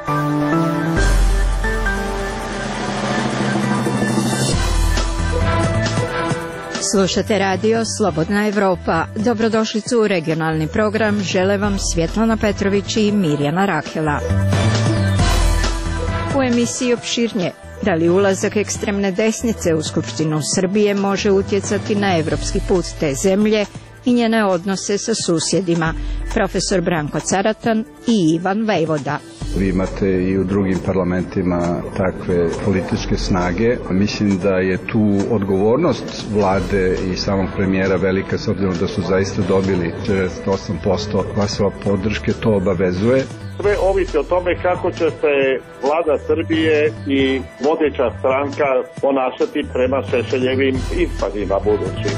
Slušate radio Slobodna Evropa. Dobrodošlicu u regionalni program. Žele vam Svjetlana Petrović i Mirjana Rahela. U emisiji opširnije. Da li ulazak ekstremne desnice u Skupštinu Srbije može utjecati na evropski put te zemlje i njene odnose sa susjedima? Profesor Branko Caratan i Ivan Vejvoda. Vi imate i u drugim parlamentima takve političke snage. Mislim da je tu odgovornost vlade i samog premijera velika, s obzirom da su zaista dobili 48% glasova podrške, to obavezuje. Sve ovisi o tome kako će se vlada Srbije i vodeća stranka ponašati prema Šešeljevim ispadima budućim.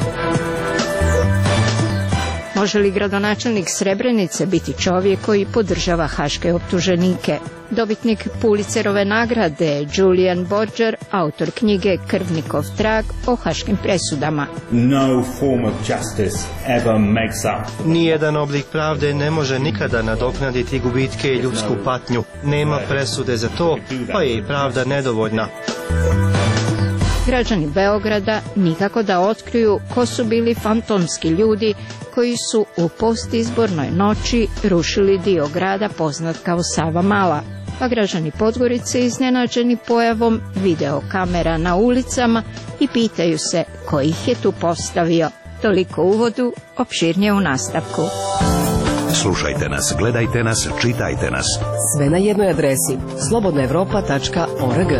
Može li gradonačelnik Srebrenice biti čovjek koji podržava haške optuženike? Dobitnik Pulitzerove nagrade Julian Borger, autor knjige Krvnikov trag o haškim presudama. No form of justice ever makes up. Nijedan oblik pravde ne može nikada nadoknaditi gubitke i ljudsku patnju. Nema presude za to, pa je i pravda nedovoljna. Građani Beograda nikako da otkriju ko su bili fantomski ljudi koji su u postizbornoj noći rušili dio grada poznat kao Savamala, a građani Podgorice iznenađeni pojavom videokamera na ulicama i pitaju se ko ih je tu postavio. Toliko uvodu, opširnije u nastavku. Slušajte nas, gledajte nas, čitajte nas. Sve na jednoj adresi slobodnaevropa.org.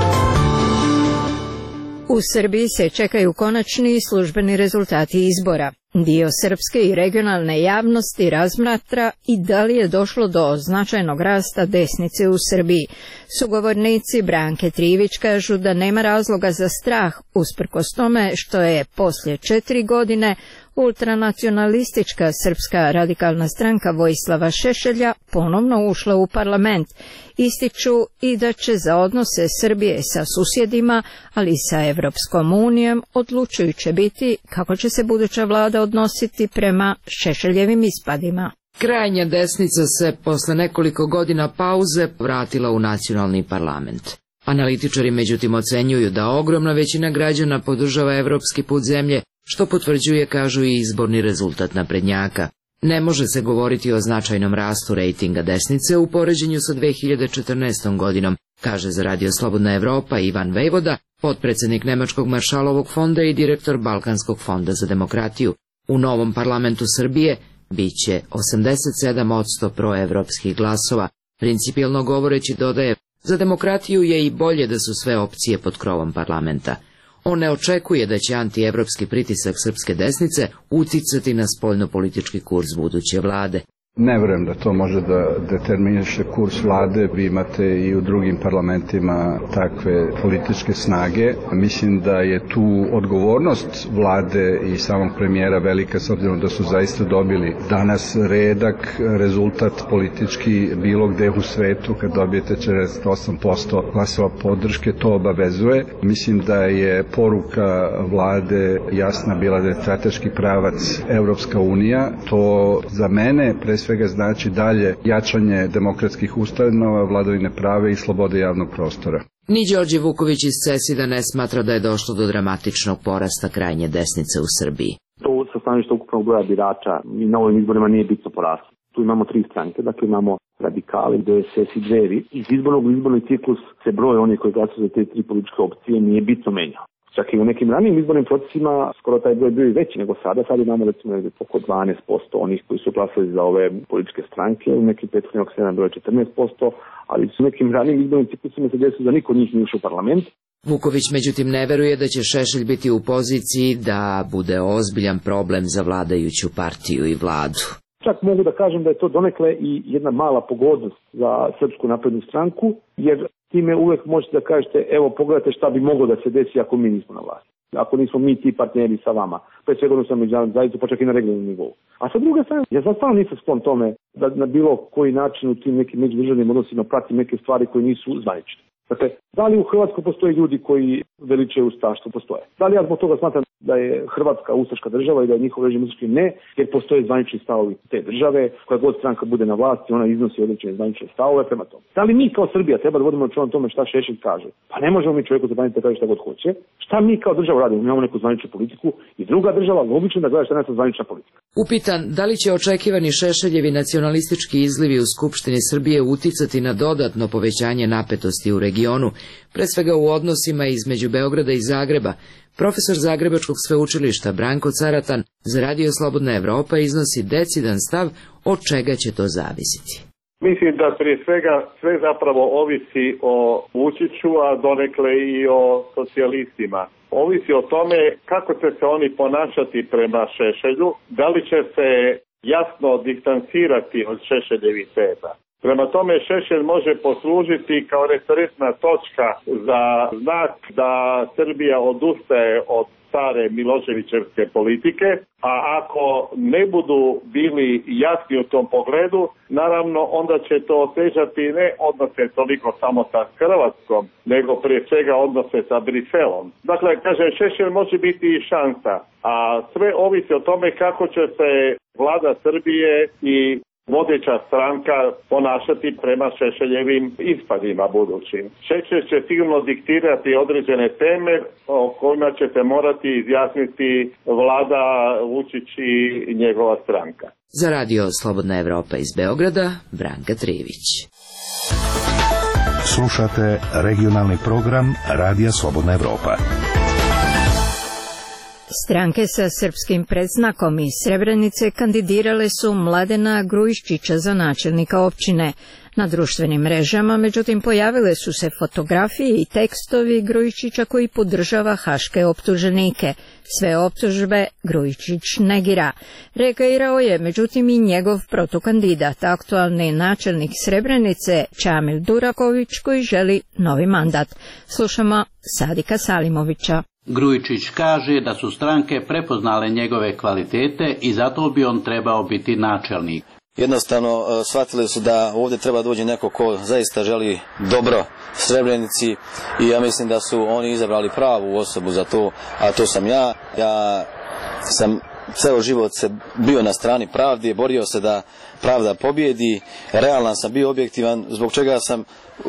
U Srbiji se čekaju konačni službeni rezultati izbora. Dio srpske i regionalne javnosti razmatra i da li je došlo do značajnog rasta desnice u Srbiji. Sugovornici Branke Trivić kažu da nema razloga za strah, usprkos tome što je poslije 4 godine ultranacionalistička Srpska radikalna stranka Vojislava Šešelja ponovno ušla u parlament. Ističu i da će za odnose Srbije sa susjedima, ali i sa Evropskom unijom, odlučujuće biti kako će se buduća vlada odnositi prema Šešeljevim ispadima. Krajnja desnica se posle nekoliko godina pauze vratila u nacionalni parlament. Analitičari međutim ocenjuju da ogromna većina građana podržava evropski put zemlje, što potvrđuje, kažu, i izborni rezultat naprednjaka. Ne može se govoriti o značajnom rastu rejtinga desnice u poređenju sa 2014. godinom, kaže za Radio Slobodna Evropa Ivan Vejvoda, potpredsjednik Nemačkog Maršalovog fonda i direktor Balkanskog fonda za demokratiju. U novom parlamentu Srbije biće 87% proevropskih glasova. Principijelno govoreći, dodaje, za demokratiju je i bolje da su sve opcije pod krovom parlamenta. On ne očekuje da će antievropski pritisak srpske desnice uticati na spoljnopolitički kurs buduće vlade. Ne vjerujem da to može da determiniše kurs vlade. Vi imate i u drugim parlamentima takve političke snage. Mislim da je tu odgovornost vlade i samog premijera velika, s obzirom da su zaista dobili danas redak rezultat politički bilo gde u svetu. Kad dobijete 48% glasova podrške, to obavezuje. Mislim da je poruka vlade jasna bila da je strateški pravac Evropska unija. To za mene svega znači dalje jačanje demokratskih ustanova, vladavine prava i slobode javnog prostora. Ni Đorđe Vuković iz CESID-a ne smatra da je došlo do dramatičnog porasta krajnje desnice u Srbiji. To sa stanovišta ukupnog broja birača i na ovim izborima nije bitno poraslo. Tu imamo 3 stranke, dakle imamo radikali, DSS i Dveri. Iz izbornog u izborni ciklus se broj onih koji glasuju za te 3 političke opcije nije bitno menjao. Čak i u nekim ranijim izbornim procesima skoro taj broj bio i veći nego sada. Sad imamo recimo oko 12% onih koji su glasali za ove političke stranke, u nekim prethodnim oksenama bilo je 14%, ali su nekim ranijim izbornim ciklusima se desilo da niko od njih nije ušao u parlament. Vuković međutim ne veruje da će Šešelj biti u poziciji da bude ozbiljan problem za vladajuću partiju i vladu. Čak mogu da kažem da je to donekle i jedna mala pogodnost za Srpsku naprednu stranku, jer time uvek možete da kažete, evo pogledajte šta bi moglo da se desi ako mi nismo na vlasti. Ako nismo mi ti partneri sa vama, pre svega odnosno međunarodnu zajednicu, pa čak i na regionalnom nivou. A sa druge strane, ja sad stvarno nisam sklon tome da na bilo koji način u tim nekim međudržavnim odnosima pratim neke stvari koje nisu zvanične. Dakle, Da li u Hrvatskoj postoje ljudi koji veličaju ustaštvo? Postoje. Da li ja zbog toga smatram da je Hrvatska ustaška država i da je njihov režim ustaški? Ne, jer postoje zvanični stavovi te države, koja god stranka bude na vlasti, ona iznosi određene zvanične stavove prema tome. Da li mi kao Srbija treba da vodimo računa o tome šta Šešelj kaže? Pa ne možemo mi čovjeku zabraniti da kaže šta god hoće. Šta mi kao država radimo? Mi imamo neku zvaničnu politiku i druga država logično da gleda šta je naša zvanična politika. Upitan da li će očekivani Šešeljevi nacionalistički izlivi u Skupštini Srbije uticati na dodatno povećanje napetosti u regionu, pre svega u odnosima između Beograda i Zagreba, profesor Zagrebačkog sveučilišta Branko Caratan za Radio Slobodna Evropa iznosi decidan stav od čega će to zavisiti. Mislim da prije svega sve zapravo ovisi o Vučiću, a donekle i o socijalistima. Ovisi o tome kako će se oni ponašati prema Šešelju, da li će se jasno distancirati od Šešeljevih teza. Prema tome Šešelj može poslužiti kao referentna točka za znak da Srbija odustaje od stare Miloševićevske politike, a ako ne budu bili jasni u tom pogledu, naravno onda će to otežati ne odnose toliko samo sa Hrvatskom, nego prije svega odnose sa Briselom. Dakle, kažem, Šešelj može biti i šansa, a sve ovisi o tome kako će se vlada Srbije i vodeća stranka ponašati prema Šešeljevim ispadima budućim. Šešelj će sigurno diktirati određene teme o kojima će se morati izjasniti vlada Vučić i njegova stranka. Za Radio Slobodna Evropa iz Beograda, Branka Trivić. Slušate regionalni program Radija Slobodna Evropa. Stranke sa srpskim predznakom iz Srebrenice kandidirale su Mladena Grujiščića za načelnika općine. Na društvenim mrežama, međutim, pojavile su se fotografije i tekstovi Grujičića koji podržava haške optuženike. Sve optužbe Grujičić negira. Reagirao je, međutim, i njegov protukandidat, aktualni načelnik Srebrenice Čamil Duraković, koji želi novi mandat. Slušamo Sadika Salimovića. Grujičić kaže da su stranke prepoznale njegove kvalitete i zato bi on trebao biti načelnik. Jednostavno shvatili su da ovdje treba doći neko ko zaista želi dobro Srebrenici i ja mislim da su oni izabrali pravu osobu za to, a to sam ja. Ja sam ceo život se bio na strani pravde, borio se da pravda pobjedi, realan sam bio, objektivan, zbog čega sam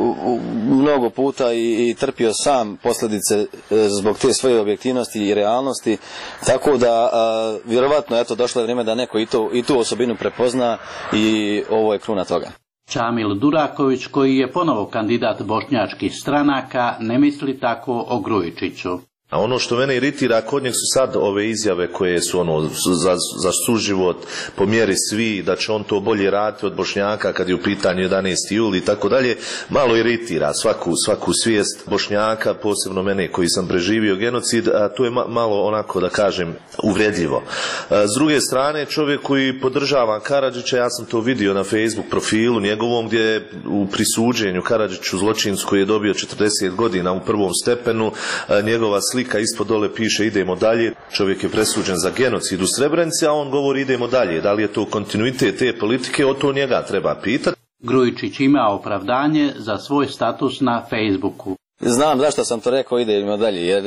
mnogo puta i trpio sam posljedice zbog te svoje objektivnosti i realnosti, tako da vjerovatno eto došlo je vrijeme da neko i tu osobinu prepozna i ovo je kruna toga. Čamil Duraković, koji je ponovo kandidat bošnjačkih stranaka, ne misli tako o Grujičiću. A ono što mene iritira, kod njeg su sad ove izjave koje su za suživot po mjeri svi, da će on to bolje raditi od Bošnjaka kad je u pitanju 11. juli i tako dalje, malo iritira svaku svijest Bošnjaka, posebno mene koji sam preživio genocid, a to je malo onako da kažem uvredljivo. S druge strane, čovjek koji podržava Karadžića, ja sam to vidio na Facebook profilu njegovom gdje je u prisuđenju Karadžiću zločincu koji je dobio 40 godina u prvom stepenu, njegova slika ispod dole piše idemo dalje, čovjek je presuđen za genocid u Srebrenici, a on govori idemo dalje. Da li je to kontinuitet te politike, o to njega treba pitati. Grujičić ima opravdanje za svoj status na Facebooku. Znam zašto sam to rekao, idemo dalje, jer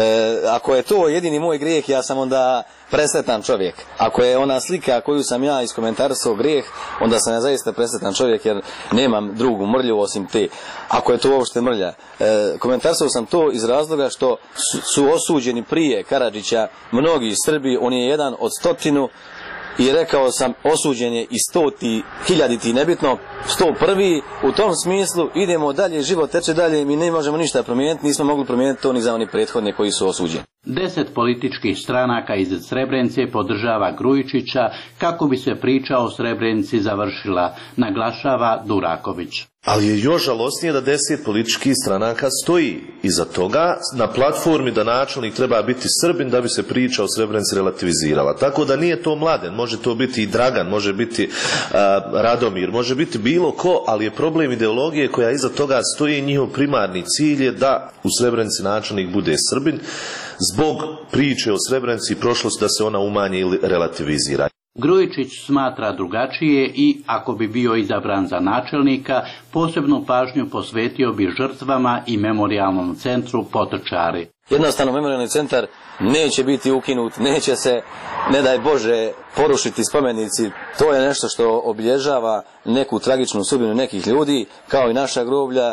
ako je to jedini moj grijeh, ja sam onda presretan čovjek. Ako je ona slika koju sam ja iskomentarisao grijeh, onda sam ja zaista presretan čovjek, jer nemam drugu mrlju osim te. Ako je to uopšte mrlja. Komentarisao sam to iz razloga što su osuđeni prije Karadžića mnogi Srbi, on je jedan od 100 i rekao sam osuđen je i 100, 1000, nebitno, 101. U tom smislu idemo dalje, život teče dalje, mi ne možemo ništa promijeniti, nismo mogli promijeniti to ni za oni prethodne koji su osuđeni. 10 političkih stranaka iz Srebrenice podržava Grujičića kako bi se priča o Srebrenici završila, naglašava Duraković. Ali je još žalosnije da 10 političkih stranaka stoji iza toga na platformi da načelnik treba biti Srbin da bi se priča o Srebrenici relativizirala. Tako da nije to Mladen, može to biti i Dragan, može biti Radomir, može biti bilo ko, ali je problem ideologije koja iza toga stoji i njihov primarni cilj je da u Srebrenici načelnik bude Srbin zbog priče o Srebrenici i prošlosti da se ona umanji ili relativizira. Grujičić smatra drugačije i, ako bi bio izabran za načelnika, posebnu pažnju posvetio bi žrtvama i memorijalnom centru Potočari. Jednostavno, memorijalni centar neće biti ukinut, neće se, ne daj Bože, porušiti spomenici. To je nešto što obilježava neku tragičnu sudbinu nekih ljudi, kao i naša groblja.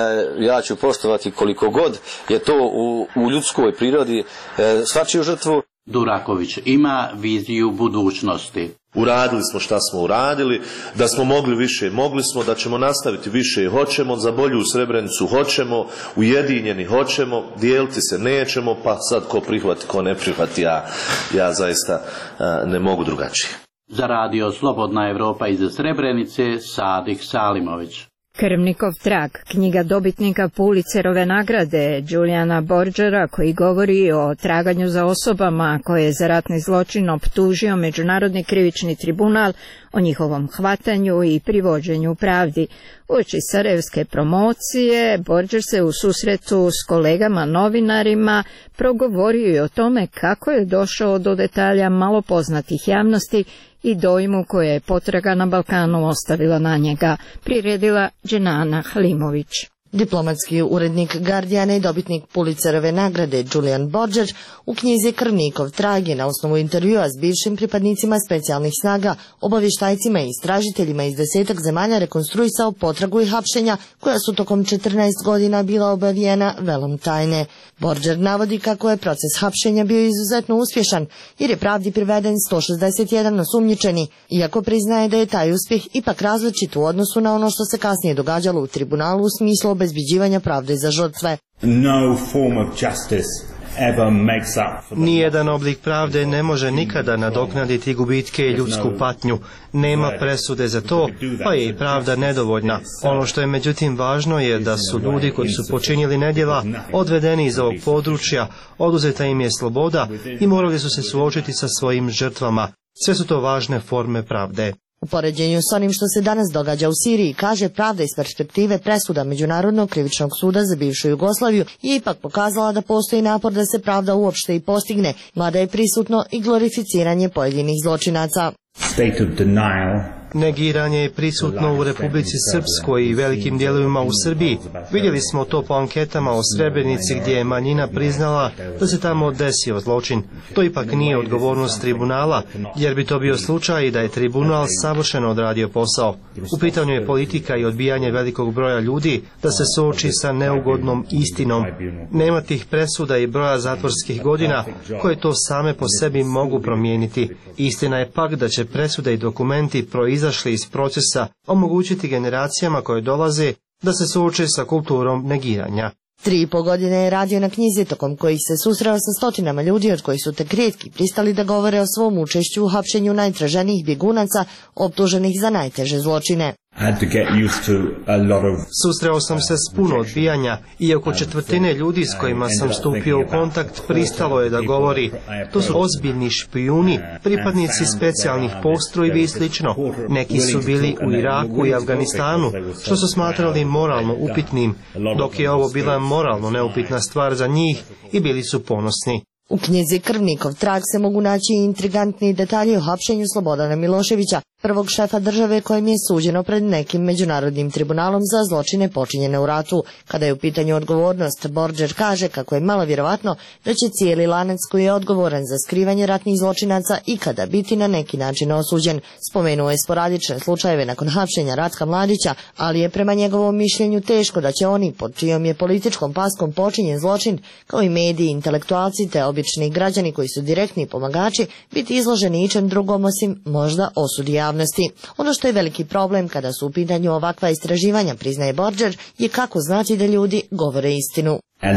Ja ću poštovati koliko god je to u ljudskoj prirodi svačiju žrtvu. Duraković ima viziju budućnosti. Uradili smo šta smo uradili, da smo mogli više, mogli smo, da ćemo nastaviti više, hoćemo, za bolju Srebrenicu hoćemo, ujedinjeni hoćemo, dijeliti se nećemo, pa sad ko prihvati, ko ne prihvati, ja zaista ne mogu drugačije. Za radio Slobodna Evropa iz Srebrenice, Sadik Salimović. Krvnikov trag, knjiga dobitnika Pulitzerove nagrade Juliana Borgera, koji govori o traganju za osobama koje je za ratni zločin optužio Međunarodni krivični tribunal, o njihovom hvatanju i privođenju pravdi. Uoči sarajevske promocije, Borger se u susretu s kolegama novinarima progovorio i o tome kako je došao do detalja malo poznatih javnosti i dojmu koje je potraga na Balkanu ostavila na njega, priredila Dženana Halimović. Diplomatski urednik Guardiana i dobitnik Pulitzerove nagrade Julian Borger u knjizi Krvnikov trag je na osnovu intervjua s bivšim pripadnicima specijalnih snaga, obavještajcima i istražiteljima iz 10 zemalja rekonstruisao potragu i hapšenja koja su tokom 14 godina bila obavijena velom tajne. Borger navodi kako je proces hapšenja bio izuzetno uspješan jer je pravdi priveden 161 osumnjičeni, iako priznaje da je taj uspjeh ipak različit u odnosu na ono što se kasnije događalo u tribunalu u smislu obezbeđivanja pravde za žrtve. No form of justice ever makes up. Nijedan oblik pravde ne može nikada nadoknaditi gubitke i ljudsku patnju. Nema presude za to, pa je i pravda nedovoljna. Ono što je međutim važno je da su ljudi koji su počinili nedjela odvedeni iz ovog područja, oduzeta im je sloboda i morali su se suočiti sa svojim žrtvama. Sve su to važne forme pravde. U poređenju s onim što se danas događa u Siriji, kaže, pravda iz perspektive presuda Međunarodnog krivičnog suda za bivšu Jugoslaviju je ipak pokazala da postoji napor da se pravda uopšte i postigne, mada je prisutno i glorificiranje pojedinih zločinaca. State of denial. Negiranje je prisutno u Republici Srpskoj i velikim dijelovima u Srbiji. Vidjeli smo to po anketama o Srebrenici gdje je manjina priznala da se tamo desio zločin. To ipak nije odgovornost tribunala, jer bi to bio slučaj da je tribunal savršeno odradio posao. U pitanju je politika i odbijanje velikog broja ljudi da se suoči sa neugodnom istinom. Nema tih presuda i broja zatvorskih godina koje to same po sebi mogu promijeniti. Istina je pak da će presude i dokumenti proizašli iz procesa omogućiti generacijama koje dolaze da se suoče sa kulturom negiranja. 3,5 godine je radio na knjizi, tokom kojih se susreo sa stotinama ljudi, od kojih su tek rijetki pristali da govore o svom učešću u hapšenju najtraženijih bjegunaca optuženih za najteže zločine. Susreo sam se s puno odbijanja i oko četvrtine ljudi s kojima sam stupio u kontakt pristalo je da govori. To su ozbiljni špijuni, pripadnici specijalnih postrojbi i slično. Neki su bili u Iraku i Afganistanu, što su smatrali moralno upitnim, dok je ovo bila moralno neupitna stvar za njih i bili su ponosni. U knjizi Krvnikov trag se mogu naći intrigantni detalji o hapšenju Slobodana Miloševića, prvog šefa države kojem je suđeno pred nekim međunarodnim tribunalom za zločine počinjene u ratu. Kada je u pitanju odgovornost, Borger kaže kako je malo vjerovatno da će cijeli lanac koji je odgovoran za skrivanje ratnih zločinaca ikada biti na neki način osuđen. Spomenuo je sporadične slučajeve nakon hapšenja Ratka Mladića, ali je prema njegovom mišljenju teško da će oni, pod čijom je političkom paskom počinjen zločin, kao i mediji, intelektualci te obični građani koji su direktni pomagači, biti izloženi ičem drugom osim možda osudi javnosti. Ono što je veliki problem kada su u pitanju ovakva istraživanja, priznaje Borger, je kako znati da ljudi govore istinu.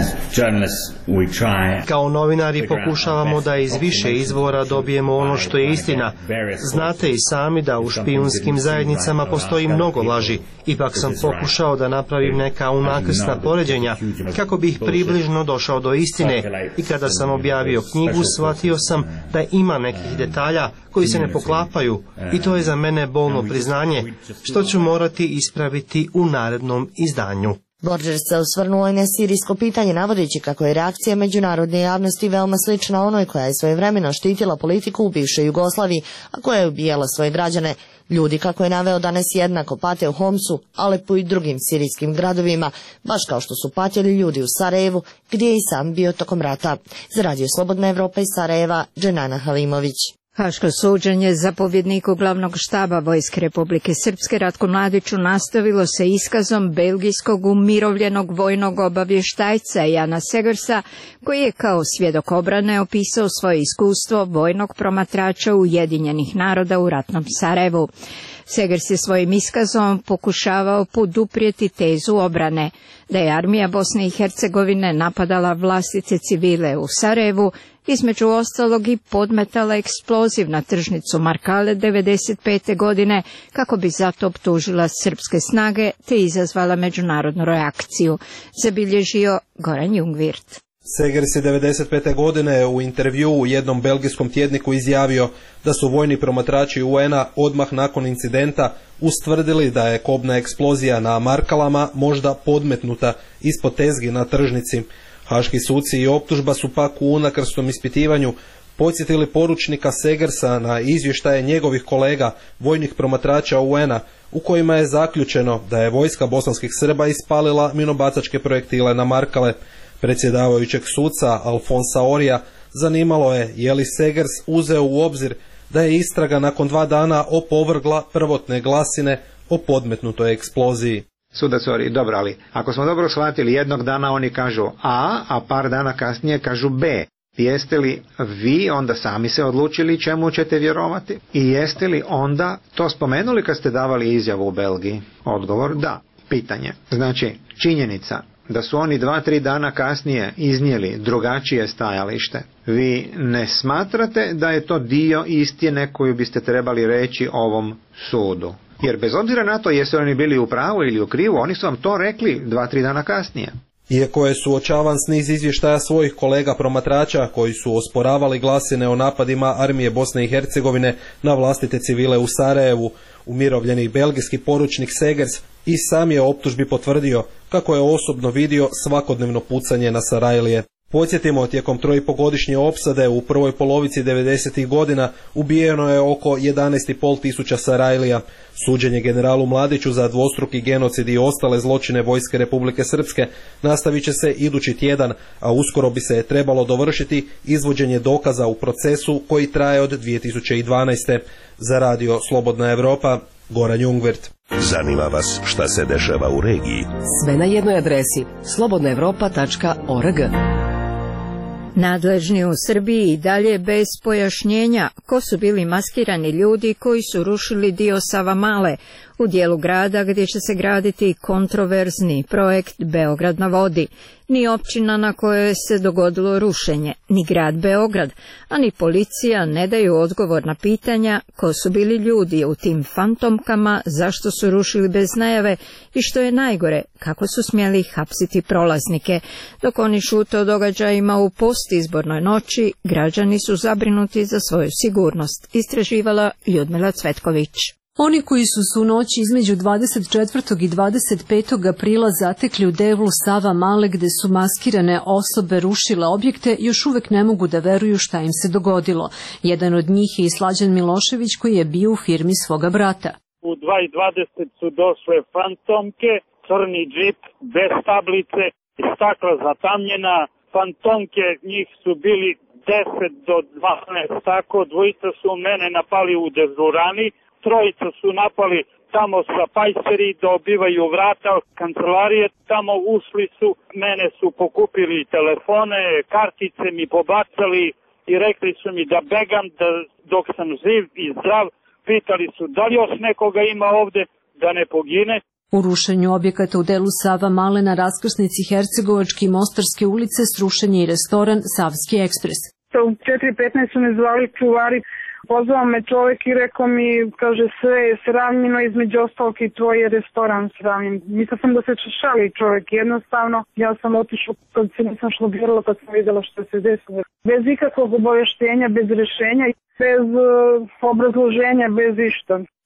Kao novinari pokušavamo da iz više izvora dobijemo ono što je istina. Znate i sami da u špijunskim zajednicama postoji mnogo laži. Ipak sam pokušao da napravim neka unakrsna poređenja kako bih približno došao do istine, i kada sam objavio knjigu shvatio sam da ima nekih detalja koji se ne poklapaju, i to je za mene bolno priznanje što ću morati ispraviti u narednom izdanju. Borđer se osvrnuo i na sirijsko pitanje, navodeći kako je reakcija međunarodne javnosti veoma slična onoj koja je svojevremeno štitila politiku u bivšoj Jugoslaviji, a koja je ubijala svoje građane. Ljudi, kako je naveo, danas jednako pate u Homsu, Alepu i drugim sirijskim gradovima, baš kao što su patjeli ljudi u Sarajevu, gdje je i sam bio tokom rata. Za Radio Slobodna Evropa iz Sarajeva, Dženana Halimović. Haško suđenje zapovjedniku glavnog štaba Vojske Republike Srpske Ratku Mladiću nastavilo se iskazom belgijskog umirovljenog vojnog obavještajca Jana Segersa, koji je kao svjedok obrane opisao svoje iskustvo vojnog promatrača Ujedinjenih naroda u ratnom Sarajevu. Segers je svojim iskazom pokušavao poduprijeti tezu obrane da je armija Bosne i Hercegovine napadala vlastite civile u Sarajevu, između ostalog i podmetala eksploziv na tržnicu Markale 1995. godine kako bi zato optužila srpske snage te izazvala međunarodnu reakciju, zabilježio Goran Jungwirth. Segers je 1995. godine u intervju u jednom belgijskom tjedniku izjavio da su vojni promatrači UN-a odmah nakon incidenta ustvrdili da je kobna eksplozija na Markalama možda podmetnuta ispod tezgi na tržnici. Haški suci i optužba su pak u unakrstom ispitivanju podsjetili poručnika Segersa na izvještaje njegovih kolega, vojnih promatrača UN-a, u kojima je zaključeno da je vojska bosanskih Srba ispalila minobacačke projektile na Markale. Predsjedavajućeg suca Alfonsa Orija zanimalo je li Segers uzeo u obzir da je istraga nakon 2 dana opovrgla prvotne glasine o podmetnutoj eksploziji. Sudac Ori, dobro, ali ako smo dobro shvatili, jednog dana oni kažu a par dana kasnije kažu B. Jeste li vi onda sami se odlučili čemu ćete vjerovati? I jeste li onda to spomenuli kad ste davali izjavu u Belgiji? Odgovor da. Pitanje. Znači, činjenica da su oni 2-3 dana kasnije iznijeli drugačije stajalište. Vi ne smatrate da je to dio istine koju biste trebali reći ovom sudu? Jer bez obzira na to jesu oni bili u pravu ili u krivu, oni su vam to rekli 2-3 dana kasnije. Iako je suočavan s niz izvještaja svojih kolega promatrača koji su osporavali glasine o napadima armije Bosne i Hercegovine na vlastite civile u Sarajevu, umirovljeni belgijski poručnik Segers i sam je optužbi potvrdio kako je osobno vidio svakodnevno pucanje na Sarajlije. Podsjetimo, tijekom 3,5-godišnje opsade u prvoj polovici 90. godina ubijeno je oko 11,5 tisuća Sarajlija. Suđenje generalu Mladiću za dvostruki genocid i ostale zločine Vojske Republike Srpske nastavit će se idući tjedan, a uskoro bi se trebalo dovršiti izvođenje dokaza u procesu koji traje od 2012. Za Radio Slobodna Evropa, Goran Jungwirth. Zanima vas šta se dešava u regiji? Sve na jednoj adresi slobodnaevropa.org. Nadležni u Srbiji i dalje bez pojašnjenja ko su bili maskirani ljudi koji su rušili dio Savamale u dijelu grada gdje će se graditi kontroverzni projekt Beograd na vodi. Ni općina na kojoj se dogodilo rušenje, ni grad Beograd, a ni policija ne daju odgovor na pitanja ko su bili ljudi u tim fantomkama, zašto su rušili bez najave i što je najgore, kako su smjeli hapsiti prolaznike. Dok oni šute o događajima u postizbornoj noći, građani su zabrinuti za svoju sigurnost, istraživala Ljudmila Cvetković. Oni koji su u noći između 24. i 25. aprila zatekli u devlu Sava Male gde su maskirane osobe rušile objekte, još uvek ne mogu da veruju šta im se dogodilo. Jedan od njih je i Slađan Milošević koji je bio u firmi svoga brata. U 2:20 su došle fantomke, crni džip, bez tablice, stakla zatamnjena. Fantomke, njih su bili 10 do 12, tako, dvojica su mene napali u dežurani. Trojica su napali tamo sa pajseri da obivaju vrata kancelarije, tamo ušli su, mene su pokupili telefone, kartice mi pobacali i rekli su mi da begam dok sam živ i zdrav. Pitali su da li još nekoga ima ovde da ne pogine. U rušenju objekata u delu Sava Male na raskrsnici Hercegovačke i Mostarske ulice srušen je i restoran Savski ekspres. U 4:15 su me zvali čuvari. Pozvao me čovjek i rekao mi, kaže, sve je sravnjeno, između ostalog i tvoj je restoran sravnjen. Mislila sam da se šali čovjek, jednostavno. Ja sam otišla, kad se nisam šlogirala, kad sam vidjela što se desilo. Bez ikakvog obavještenja, bez rješenja, bez obrazloženja, bez išta.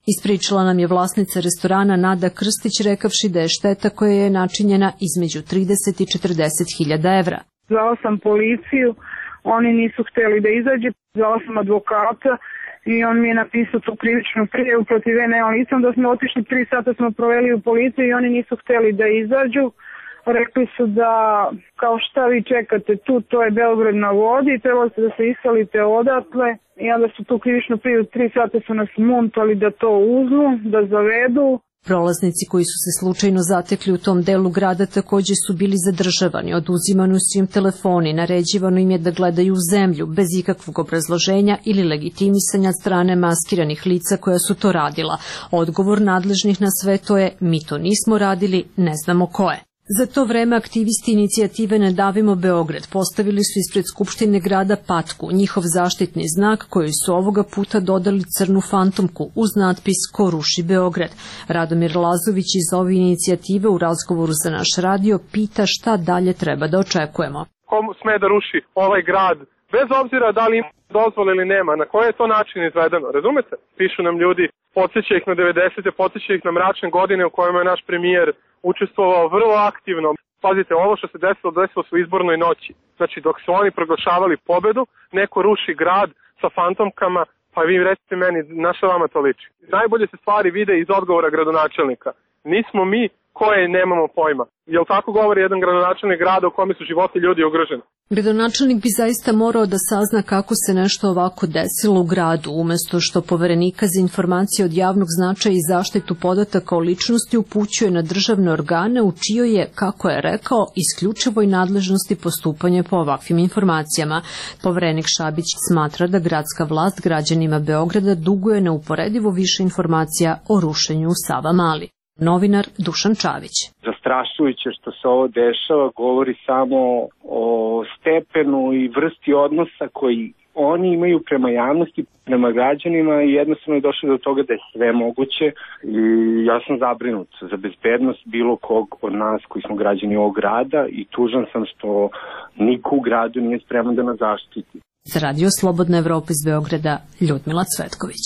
Ispričala nam je vlasnica restorana Nada Krstić rekavši da je šteta koja je načinjena između 30 i 40.000 evra. Zvala sam policiju, oni nisu hteli da izađe, zvala sam advokata i on mi je napisao tu krivičnu prijavu protiv NL licom, da smo otišli 3 sata smo proveli u policiji i oni nisu hteli da izađu. Rekli su da kao šta vi čekate tu, to je Beograd na vodi, trebali ste da se iselite odatle i onda su tu krivičnu prijavu 3 sata su nas muntali da to uzmu, da zavedu. Prolaznici koji su se slučajno zatekli u tom delu grada također su bili zadržavani, oduzimani su im telefoni, naređivano im je da gledaju u zemlju bez ikakvog obrazloženja ili legitimisanja od strane maskiranih lica koja su to radila. Odgovor nadležnih na sve to je: mi to nismo radili, ne znamo ko je. Za to vreme aktivisti inicijative Ne davimo Beograd postavili su ispred Skupštine grada patku, njihov zaštitni znak koji su ovoga puta dodali crnu fantomku uz natpis Ko ruši Beograd. Radomir Lazović iz ove inicijative u razgovoru za naš radio pita šta dalje treba da očekujemo. Ko sme da ruši ovaj grad, bez obzira da li ima dozvole ili nema, na koji je to način izvedeno, razumete? Pišu nam ljudi, podsjeća ih na 90. podsjeća ih na mračne godine u kojima je naš premijer učestvovao vrlo aktivno. Pazite, ovo što se desilo su izbornoj noći. Znači, dok su oni proglašavali pobedu, neko ruši grad sa fantomkama, pa vi recite meni, na što vama to liči? Najbolje se stvari vide iz odgovora gradonačelnika. Nismo mi koje nemamo pojma. Jel tako govori jedan gradonačelnik grada u kome su životi ljudi ugroženi? Gradonačelnik bi zaista morao da sazna kako se nešto ovako desilo u gradu, umesto što Poverenika za informacije od javnog značaja i zaštitu podataka o ličnosti upućuje na državne organe u čijoj je, kako je rekao, isključivoj nadležnosti postupanje po ovakvim informacijama. Poverenik Šabić smatra da gradska vlast građanima Beograda duguje neuporedivo više informacija o rušenju u Savamali. Novinar Dušan Čavić. Zastrašujuće što se ovo dešava govori samo o stepenu i vrsti odnosa koji oni imaju prema javnosti, prema građanima i jednostavno je došlo do toga da je sve moguće i ja sam zabrinut za bezbednost bilo kog od nas koji smo građani ovog grada i tužan sam što niko u gradu nije spreman da nas zaštiti. Za Radio Slobodna Evropa iz Beograda, Ljudmila Cvetković.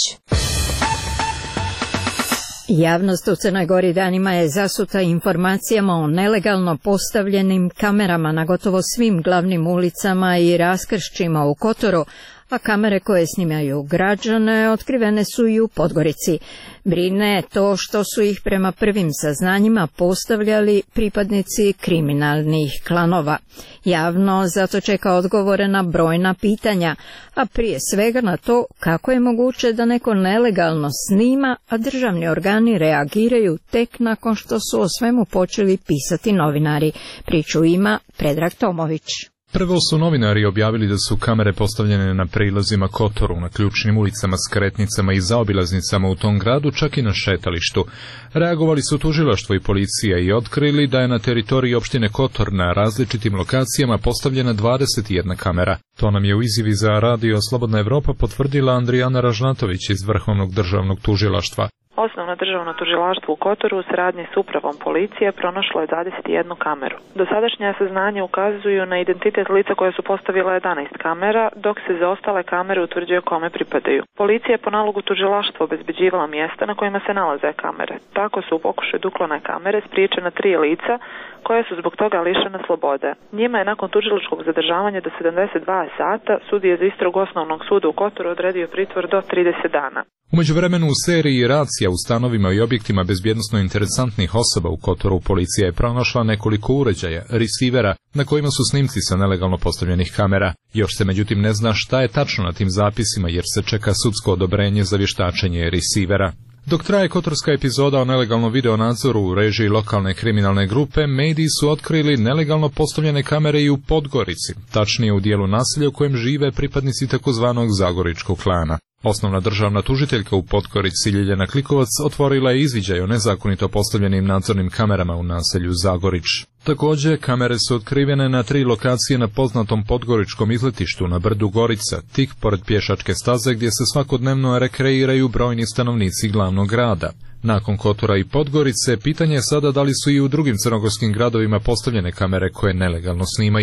Javnost u Crnoj Gori danima je zasuta informacijama o nelegalno postavljenim kamerama na gotovo svim glavnim ulicama i raskršćima u Kotoru, a kamere koje snimaju građane otkrivene su i u Podgorici. Brine to što su ih prema prvim saznanjima postavljali pripadnici kriminalnih klanova. Javno zato čeka odgovore na brojna pitanja, a prije svega na to kako je moguće da neko nelegalno snima, a državni organi reagiraju tek nakon što su o svemu počeli pisati novinari. Priču ima Predrag Tomović. Prvo su novinari objavili da su kamere postavljene na prilazima Kotoru, na ključnim ulicama, skretnicama i zaobilaznicama u tom gradu, čak i na šetalištu. Reagovali su tužilaštvo i policija i otkrili da je na teritoriji opštine Kotor na različitim lokacijama postavljena 21 kamera. To nam je u izjavi za Radio Slobodna Evropa potvrdila Andrijana Ražnatović iz Vrhovnog državnog tužilaštva. Osnovno državno tužilaštvo u Kotoru u saradnji s upravom policije pronašlo je 21 kameru. Dosadašnja saznanja ukazuju na identitet lica koje su postavile 11 kamera, dok se za ostale kamere utvrđuje kome pripadaju. Policija je po nalogu tužilaštva obezbeđivala mjesta na kojima se nalaze kamere. Tako su u pokušaju da uklone kamere spriječena 3 lica koje su zbog toga lišena slobode. Njima je nakon tužilačkog zadržavanja do 72 sata sudija za istragu Osnovnog suda u Kotoru odredio pritvor do 30 dana. U međuvremenu u seriji racija u stanovima i objektima bezbjednosno interesantnih osoba u Kotoru policija je pronašla nekoliko uređaja, resivera, na kojima su snimci sa nelegalno postavljenih kamera. Još se međutim ne zna šta je tačno na tim zapisima jer se čeka sudsko odobrenje za vještačenje resivera. Dok traje kotorska epizoda o nelegalnom videonadzoru u režiji lokalne kriminalne grupe, mediji su otkrili nelegalno postavljene kamere i u Podgorici, tačnije u dijelu naselja u kojem žive pripadnici takozvanog Zagoričkog klana. Osnovna državna tužiteljka u Podgorici Ljiljana Klikovac otvorila je izviđaj o nezakonito postavljenim nadzornim kamerama u naselju Zagorić. Također, kamere su otkrivene na 3 lokacije na poznatom podgoričkom izletištu na brdu Gorica, tik pored pješačke staze gdje se svakodnevno rekreiraju brojni stanovnici glavnog grada. Nakon Kotora i Podgorice, pitanje je sada da li su i u drugim crnogorskim gradovima postavljene kamere koje nelegalno snimaju.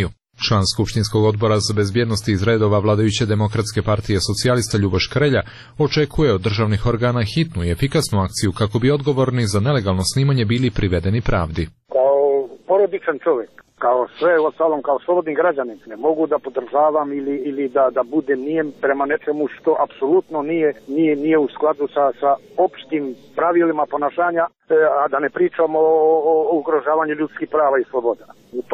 Član Skupštinskog odbora za bezbjednost iz redova vladajuće Demokratske partije socijalista Ljuboš Krelja očekuje od državnih organa hitnu i efikasnu akciju kako bi odgovorni za nelegalno snimanje bili privedeni pravdi. Kao porodičan čovjek, kao sve ostalom, kao slobodni građanin, ne mogu da podržavam ili da budem nijem prema nečemu što apsolutno nije u skladu sa opštim pravilima ponašanja, a da ne pričamo o ugrožavanju ljudskih prava i sloboda.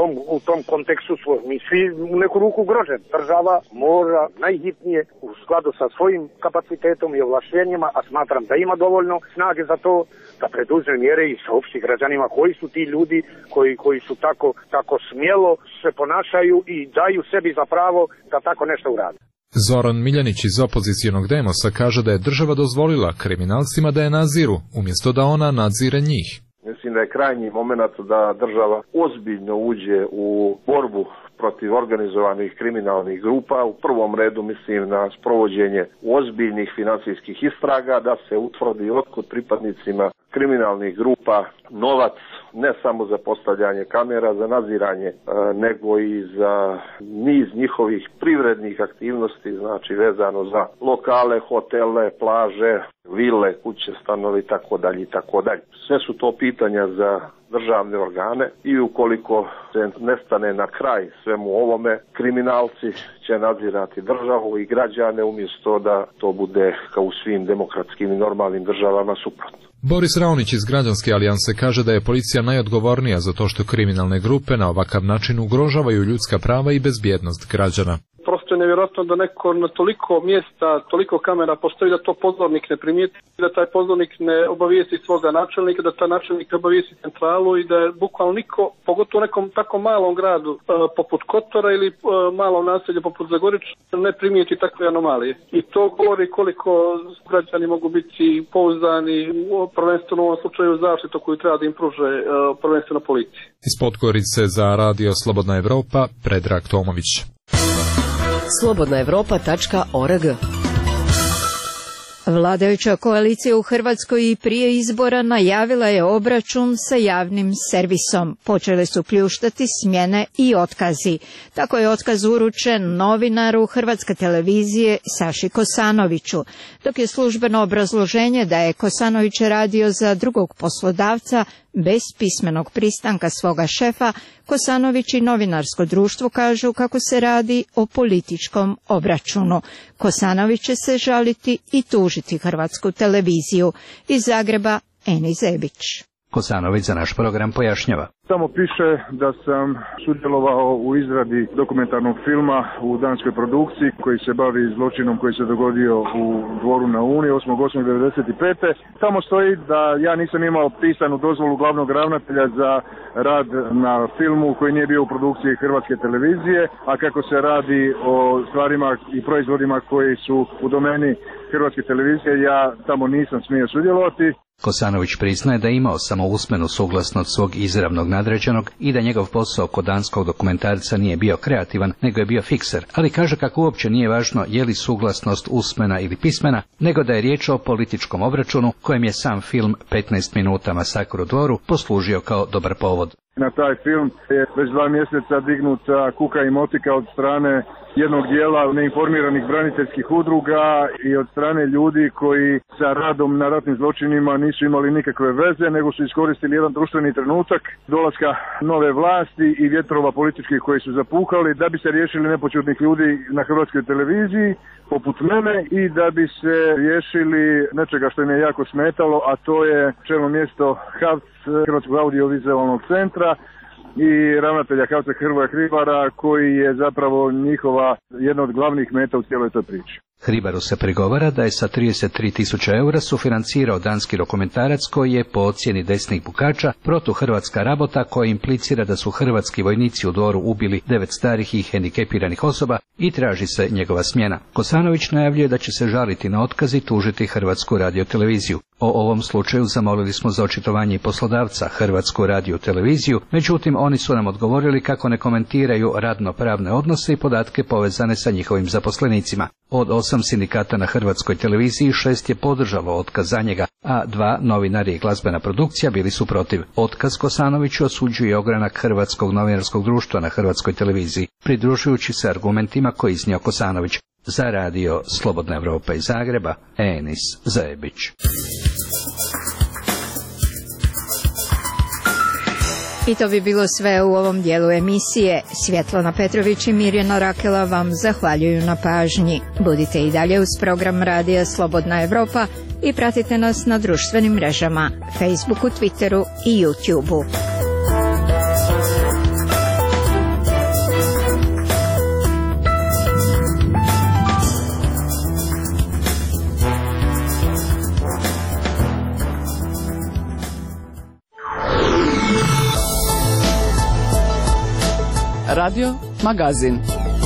U tom kontekstu smo mi svi u neku ruku ugroženi. Država mora najhitnije u skladu sa svojim kapacitetom i ovlaštenjima, a smatram da ima dovoljno snage za to, da preduzme mjere i saopšti građanima koji su ti ljudi koji su tako smjelo se ponašaju i daju sebi za pravo da tako nešto urade. Zoran Miljanić iz opozicionog Demosa kaže da je država dozvolila kriminalcima da je nadziru, umjesto da ona nadzire njih. Mislim da je krajnji moment da država ozbiljno uđe u borbu protiv organizovanih kriminalnih grupa. U prvom redu mislim na sprovođenje ozbiljnih financijskih istraga, da se utvrdi otkud pripadnicima kriminalnih grupa novac, ne samo za postavljanje kamera, za nadziranje, nego i za niz njihovih privrednih aktivnosti, znači vezano za lokale, hotele, plaže, vile, kuće, stanovi, tako dalje. Sve su to pitanja za državne organe i ukoliko se ne stane na kraj svemu ovome, kriminalci će nadzirati državu i građane umjesto da to bude kao u svim demokratskim i normalnim državama suprotno. Boris Raonić iz Građanske alijanse kaže da je policija najodgovornija za to što kriminalne grupe na ovakav način ugrožavaju ljudska prava i bezbjednost građana. Prosto je nevjerojatno da neko na toliko mjesta, toliko kamera postoji da to pozornik ne primijeti, da taj pozornik ne obavijesti svoga načelnika, da taj načelnik obavijesti centralu i da je bukvalno niko, pogotovo u nekom tako malom gradu poput Kotora ili malom naselju poput Zagorića, ne primijeti takve anomalije. I to govori koliko građani mogu biti pouzdani, prvenstveno u ovom slučaju zaštitu koju treba da im pruže prvenstveno policiji. Iz Podgorice za Radio Slobodna Evropa, Predrag Tomović. slobodnaevropa.org. Vladajuća koalicija u Hrvatskoj i prije izbora najavila je obračun sa javnim servisom. Počele su pljuštati smjene i otkazi. Tako je otkaz uručen novinaru Hrvatske televizije Saši Kosanoviću, dok je službeno obrazloženje da je Kosanović radio za drugog poslodavca bez pismenog pristanka svoga šefa. Kosanović i novinarsko društvo kažu kako se radi o političkom obračunu. Kosanović će se žaliti i tužiti Hrvatsku televiziju. Iz Zagreba Eni Zebić. Kosanović za naš program pojašnjava. Tamo piše da sam sudjelovao u izradi dokumentarnog filma u danskoj produkciji koji se bavi zločinom koji se dogodio u Dvoru na Uni 8.8.1995. Tamo stoji da ja nisam imao pisanu dozvolu glavnog ravnatelja za rad na filmu koji nije bio u produkciji Hrvatske televizije, a kako se radi o stvarima i proizvodima koji su u domeni Hrvatske televizije, ja tamo nisam smio sudjelovati. Kosanović priznaje da je imao samo usmenu suglasnost svog izravnog nadređenog i da njegov posao kod danskog dokumentarca nije bio kreativan, nego je bio fikser, ali kaže kako uopće nije važno je li suglasnost usmena ili pismena, nego da je riječ o političkom obračunu kojem je sam film 15 minuta Masakr u Dvoru poslužio kao dobar povod. Na taj film je već 2 mjeseca dignuta kuka i motika od strane jednog dijela neinformiranih braniteljskih udruga i od strane ljudi koji sa radom na ratnim zločinima nisu imali nikakve veze, nego su iskoristili jedan društveni trenutak dolaska nove vlasti i vjetrova političkih koji su zapuhali da bi se riješili nepoćudnih ljudi na Hrvatskoj televiziji poput mene i da bi se riješili nečega što im je jako smetalo, a to je čelno mjesto HAVC, Hrvatskog audiovizualnog centra, i ravnatelja HAVC-a Hrvoja Hribara, koji je zapravo njihova jedna od glavnih meta u cijeloj toj priči. Hribaru se prigovara da je sa 33.000 eura sufinancirao danski dokumentarac koji je po ocjeni desnih bukača protuhrvatska rabota koja implicira da su hrvatski vojnici u Dvoru ubili 9 starih i hendikepiranih osoba i traži se njegova smjena. Kosanović najavljuje da će se žaliti na otkaz i tužiti Hrvatsku radioteleviziju. O ovom slučaju zamolili smo za očitovanje i poslodavca Hrvatsku radioteleviziju, međutim oni su nam odgovorili kako ne komentiraju radno-pravne odnose i podatke povezane sa njihovim zaposlenicima. Od 8 sindikata na Hrvatskoj televiziji 6 je podržalo otkaz za njega, a 2 novinari i glazbena produkcija bili su protiv. Otkaz Kosanoviću osuđuje ogranak Hrvatskog novinarskog društva na Hrvatskoj televiziji. pridružujući se argumentima koje iznio Kosanović. Za radio Slobodna Evropa iz Zagreba, Enis Zajebić. I to bi bilo sve u ovom dijelu emisije. Svjetlana Petrović i Mirjana Rakela vam zahvaljuju na pažnji. Budite i dalje uz program radija Slobodna Evropa i pratite nas na društvenim mrežama, Facebooku, Twitteru i YouTubeu. Radio Magazin.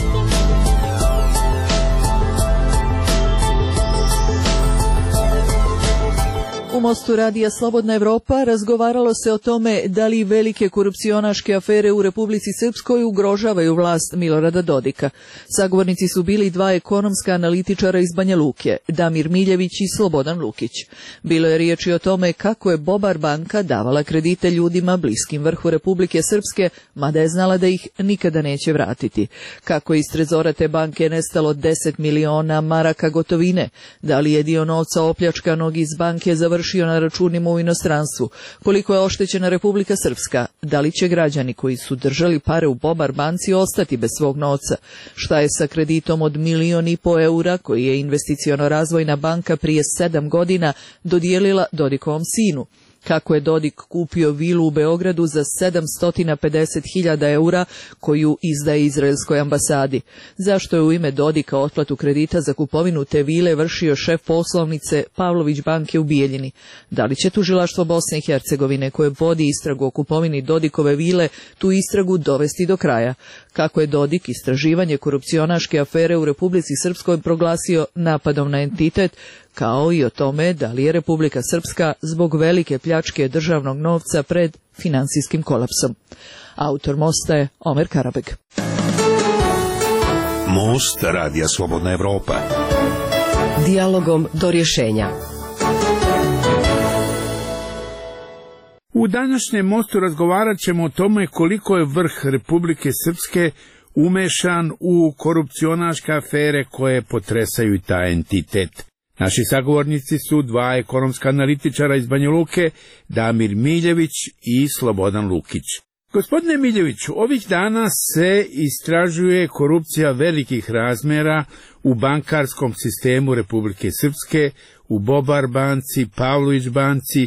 U Mostu radija Slobodna Evropa razgovaralo se o tome da li velike korupcionaške afere u Republici Srpskoj ugrožavaju vlast Milorada Dodika. Sagovornici su bili dva ekonomska analitičara iz Banja Luke, Damir Miljević i Slobodan Lukić. Bilo je riječi o tome kako je Bobar banka davala kredite ljudima bliskim vrhu Republike Srpske, mada je znala da ih nikada neće vratiti. Kako je iz trezora te banke nestalo 10 miliona maraka gotovine, da li je dio novca opljačkanog iz banke završio na računima u inostranstvu, koliko je oštećena Republika Srpska, da li će građani koji su držali pare u Bobar banci ostati bez svog novca, šta je sa kreditom od 1,5 miliona eura koji je Investiciono-razvojna banka prije 7 godina dodijelila Dodikovom sinu. Kako je Dodik kupio vilu u Beogradu za 750.000 eura koju izdaje izraelskoj ambasadi. Zašto je u ime Dodika otplatu kredita za kupovinu te vile vršio šef poslovnice Pavlović banke u Bijeljini? Da li će tužilaštvo Bosne i Hercegovine koje vodi istragu o kupovini Dodikove vile tu istragu dovesti do kraja? Kako je Dodik istraživanje korupcionaške afere u Republici Srpskoj proglasio napadom na entitet, kao i o tome da li je Republika Srpska zbog velike pljačke državnog novca pred financijskim kolapsom. Autor Mosta je Omer Karabeg. Most radija Slobodna Evropa. Dijalogom do rješenja. U današnjem Mostu razgovarat ćemo o tome koliko je vrh Republike Srpske umešan u korupcionaške afere koje potresaju taj entitet. Naši sagovornici su dva ekonomska analitičara iz Banja Luke, Damir Miljević i Slobodan Lukić. Gospodine Miljeviću, ovih dana se istražuje korupcija velikih razmjera u bankarskom sistemu Republike Srpske, u Bobar banci, Pavlović banci,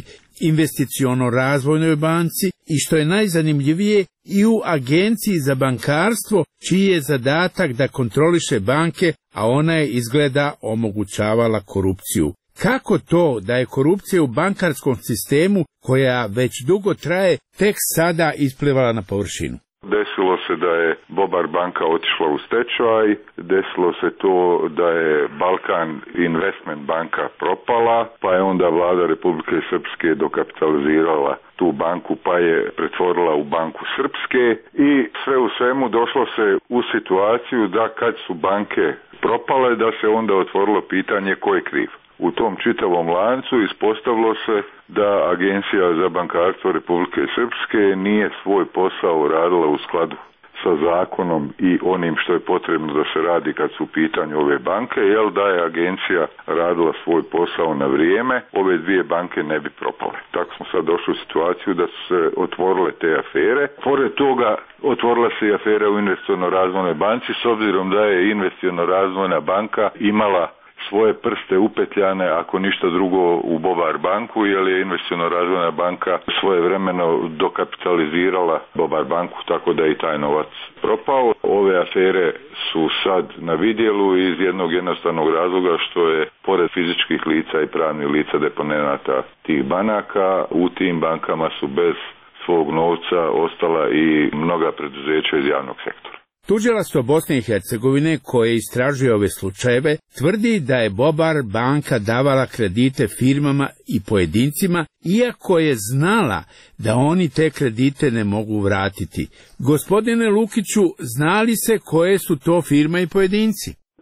Investiciono-razvojnoj banci i što je najzanimljivije i u Agenciji za bankarstvo, čiji je zadatak da kontroliše banke, a ona je izgleda omogućavala korupciju. Kako to da je korupcija u bankarskom sistemu, koja već dugo traje, tek sada isplivala na površinu? Desilo se da je Bobar banka otišla u stečaj, desilo se to da je Balkan Investment banka propala, pa je onda vlada Republike Srpske dokapitalizirala tu banku pa je pretvorila u Banku Srpske i sve u svemu došlo se u situaciju da kad su banke propale da se onda otvorilo pitanje ko je kriv. U tom čitavom lancu ispostavilo se da Agencija za bankarstvo Republike Srpske nije svoj posao radila u skladu sa zakonom i onim što je potrebno da se radi kad su u pitanju ove banke, jer da je agencija radila svoj posao na vrijeme, ove dvije banke ne bi propale. Tako smo sad došli u situaciju da su se otvorile te afere. Pored toga otvorila se i afera u Investiciono-razvojnoj banci, s obzirom da je Investiciono-razvojna banka imala svoje prste upetljane, ako ništa drugo, u Bobar banku, jer je Investiciono-razvojna banka svojevremeno dokapitalizirala Bobar banku, tako da je i taj novac propao. Ove afere su sad na vidjelu iz jednog jednostavnog razloga što je, pored fizičkih lica i pravnih lica deponenata tih banaka, u tim bankama su bez svog novca ostala i mnoga preduzeća iz javnog sektora. Tužilaštvo Bosne i Hercegovine, koje istražuje ove slučajeve, tvrdi da je Bobar banka davala kredite firmama i pojedincima, iako je znala da oni te kredite ne mogu vratiti. Gospodine Lukiću, znali se koje su to firme i pojedinci? Još nije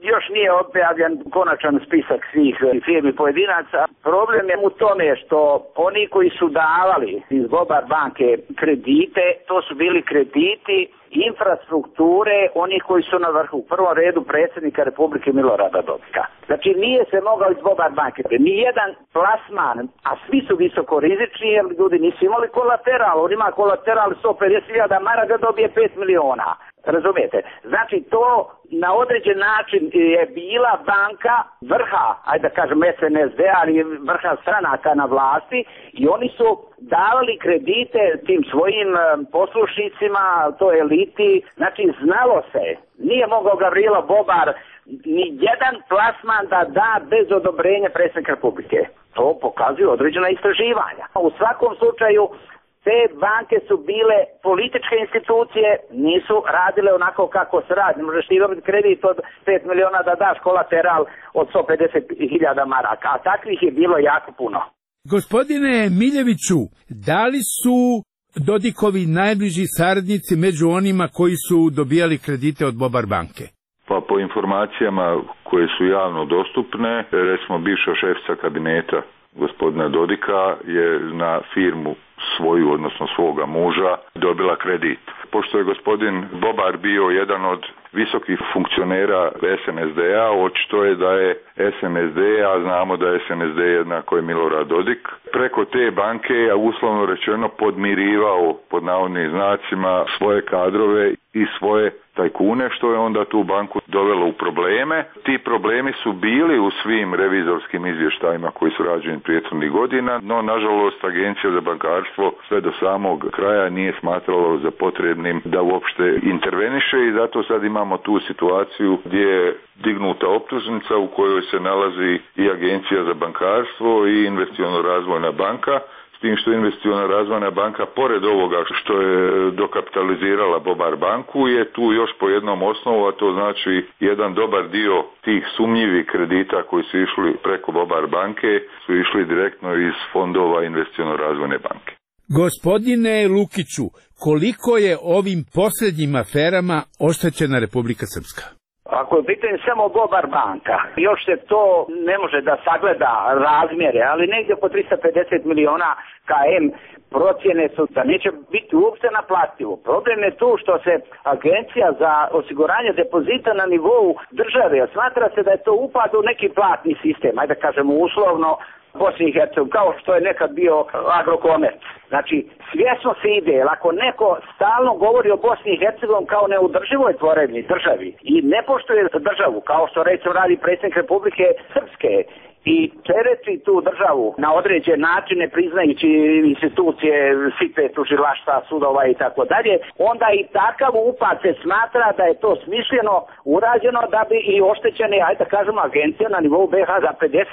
nije objavljen konačan spisak svih firmi pojedinaca. Problem je u tome što oni koji su davali iz Bobar banke kredite, to su bili krediti infrastrukture, oni koji su na vrhu, u prvom redu predsjednika Republike Milorada Dodika. Znači nije se mogao iz Bobar banke, nijedan plasman, a svi su visoko rizični jer ljudi nisu imali kolateral, on ima kolateral 150.000 maraka, dobije 5 miliona. Razumijete? Znači to na određen način je bila banka vrha, ajde da kažem SNSD, ali vrha stranaka na vlasti i oni su davali kredite tim svojim poslušnicima, to eliti, znači znalo se, nije mogao Gavrilo Bobar ni jedan plasman da bez odobrenja predsjednika Republike. To pokazuju određena istraživanja. U svakom slučaju te banke su bile političke institucije, nisu radile onako kako se radi. Možeš ti dobiti kredit od 5 miliona da daš kolateral od 150.000 maraka, a takvih je bilo jako puno. Gospodine Miljeviću, da li su Dodikovi najbliži saradnici među onima koji su dobijali kredite od Bobar banke? Pa po informacijama koje su javno dostupne, recimo bivša šefica kabineta gospodina Dodika je na firmu svoju, odnosno svoga muža, dobila kredit. Pošto je gospodin Bobar bio jedan od visokih funkcionera SNSD-a, očito je da je SNSD, a znamo da je SNSD jednako je Milorad Dodik, preko te banke je uslovno rečeno podmirivao pod navodnim znacima svoje kadrove i svoje tajkune, što je onda tu banku dovelo u probleme. Ti problemi su bili u svim revizorskim izvještajima koji su rađeni prethodnih godina, no nažalost Agencija za bankarstvo sve do samog kraja nije smatralo za potrebnim da uopšte interveniše i zato sad imamo tu situaciju gdje je dignuta optužnica u kojoj se nalazi i Agencija za bankarstvo i Investiciono-razvojna banka, s tim što Investiciona razvojna banka, pored ovoga što je dokapitalizirala Bobar banku, je tu još po jednom osnovu, a to znači jedan dobar dio tih sumnjivih kredita koji su išli preko Bobar banke su išli direktno iz fondova Investiciona razvojne banke. Gospodine Lukiću, koliko je ovim posljednjim aferama oštećena Republika Srpska? Ako je pitanje samo Bobar banka, još se to ne može da sagleda razmjere, ali negdje po 350 miliona KM procjene su da neće biti uopšte naplativo. Problem je tu što se Agencija za osiguranje depozita na nivou države, smatra se da je to upad u neki platni sistem, ajde da kažemo uslovno, Bosni i Hercegovini, kao što je nekad bio Agrokomerc. Znači, svjesno se ide, jer ako neko stalno govori o Bosni i Hercegovini kao neudrživoj tvorevni državi i ne poštuje državu, kao što recimo radi predsjednik Republike Srpske, i tereti tu državu na određen način ne priznajući institucije, sitve tužilaštva, sudova i tako dalje, onda i takav upad se smatra da je to smišljeno urađeno da bi i oštećene, ajde da kažemo, agencija na nivou BiH za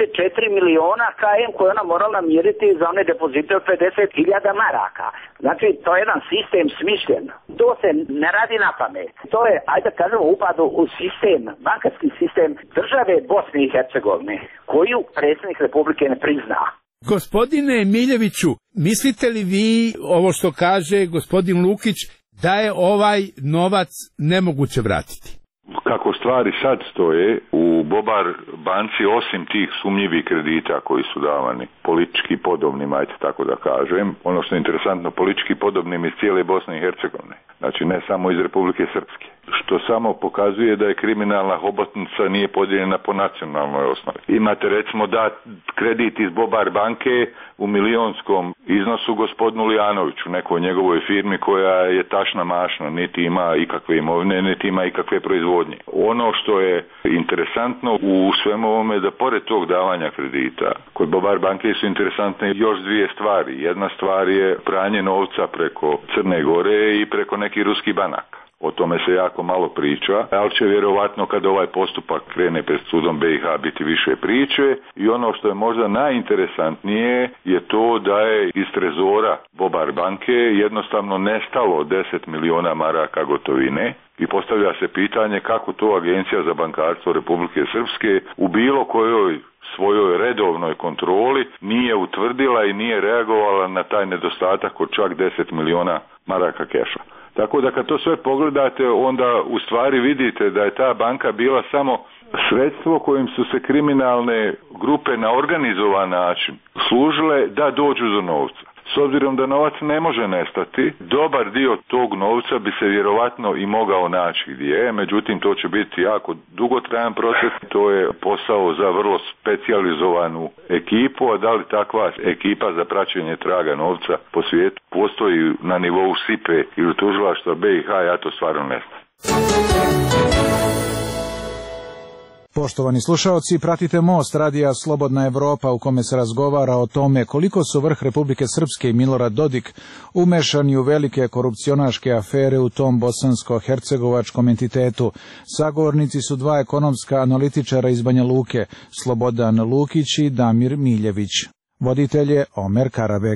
54 miliona KM koje ona morala namiriti za one depozite od 50.000 maraka. Znači, to je jedan sistem smišljen. To se ne radi na pamet. To je, ajde da kažemo, upad u sistem, bankarski sistem države Bosne i Hercegovine, koju predsjednik Republike ne prizna. Gospodine Miljeviću, mislite li vi, ovo što kaže gospodin Lukić, da je ovaj novac nemoguće vratiti? Kako stvari sad stoje, u Bobar banci, osim tih sumnjivih kredita koji su davani politički podobnim, ajte tako da kažem, ono što je interesantno, politički podobnim iz cijele Bosne i Hercegovine, znači ne samo iz Republike Srpske, što samo pokazuje da je kriminalna hobotnica nije podijeljena po nacionalnoj osnovi. Imate recimo da kredit iz Bobar banke u milionskom iznosu gospodinu Lijanoviću, nekoj njegovoj firmi koja je tašna mašna, niti ima ikakve imovine, niti ima ikakve proizvodnje. Ono što je interesantno u svemu ovome da pored tog davanja kredita, kod Bobar banke su interesantne još dvije stvari. Jedna stvar je pranje novca preko Crne Gore i preko nekih ruskih banaka. O tome se jako malo priča, ali će vjerovatno kad ovaj postupak krene pred sudom BiH biti više priče i ono što je možda najinteresantnije je to da je iz trezora Bobar banke jednostavno nestalo 10 miliona maraka gotovine i postavlja se pitanje kako to Agencija za bankarstvo Republike Srpske u bilo kojoj svojoj redovnoj kontroli nije utvrdila i nije reagovala na taj nedostatak od čak 10 miliona maraka keša. Tako da kad to sve pogledate, onda u stvari vidite da je ta banka bila samo sredstvo kojim su se kriminalne grupe na organizovan način služile da dođu do novca. S obzirom da novac ne može nestati, dobar dio tog novca bi se vjerovatno i mogao naći gdje je, međutim to će biti jako dugotrajan proces, to je posao za vrlo specijalizovanu ekipu, a da li takva ekipa za praćenje traga novca po svijetu postoji na nivou SIPE ili tužilaštva BiH, ja to stvarno ne znam. Poštovani slušaoci, pratite Most radija Slobodna Evropa u kome se razgovara o tome koliko su vrh Republike Srpske i Milorad Dodik umešani u velike korupcionaške afere u tom bosansko-hercegovačkom entitetu. Sagovornici su dva ekonomska analitičara iz Banja Luke, Slobodan Lukić i Damir Miljević. Voditelj je Omer Karabeg.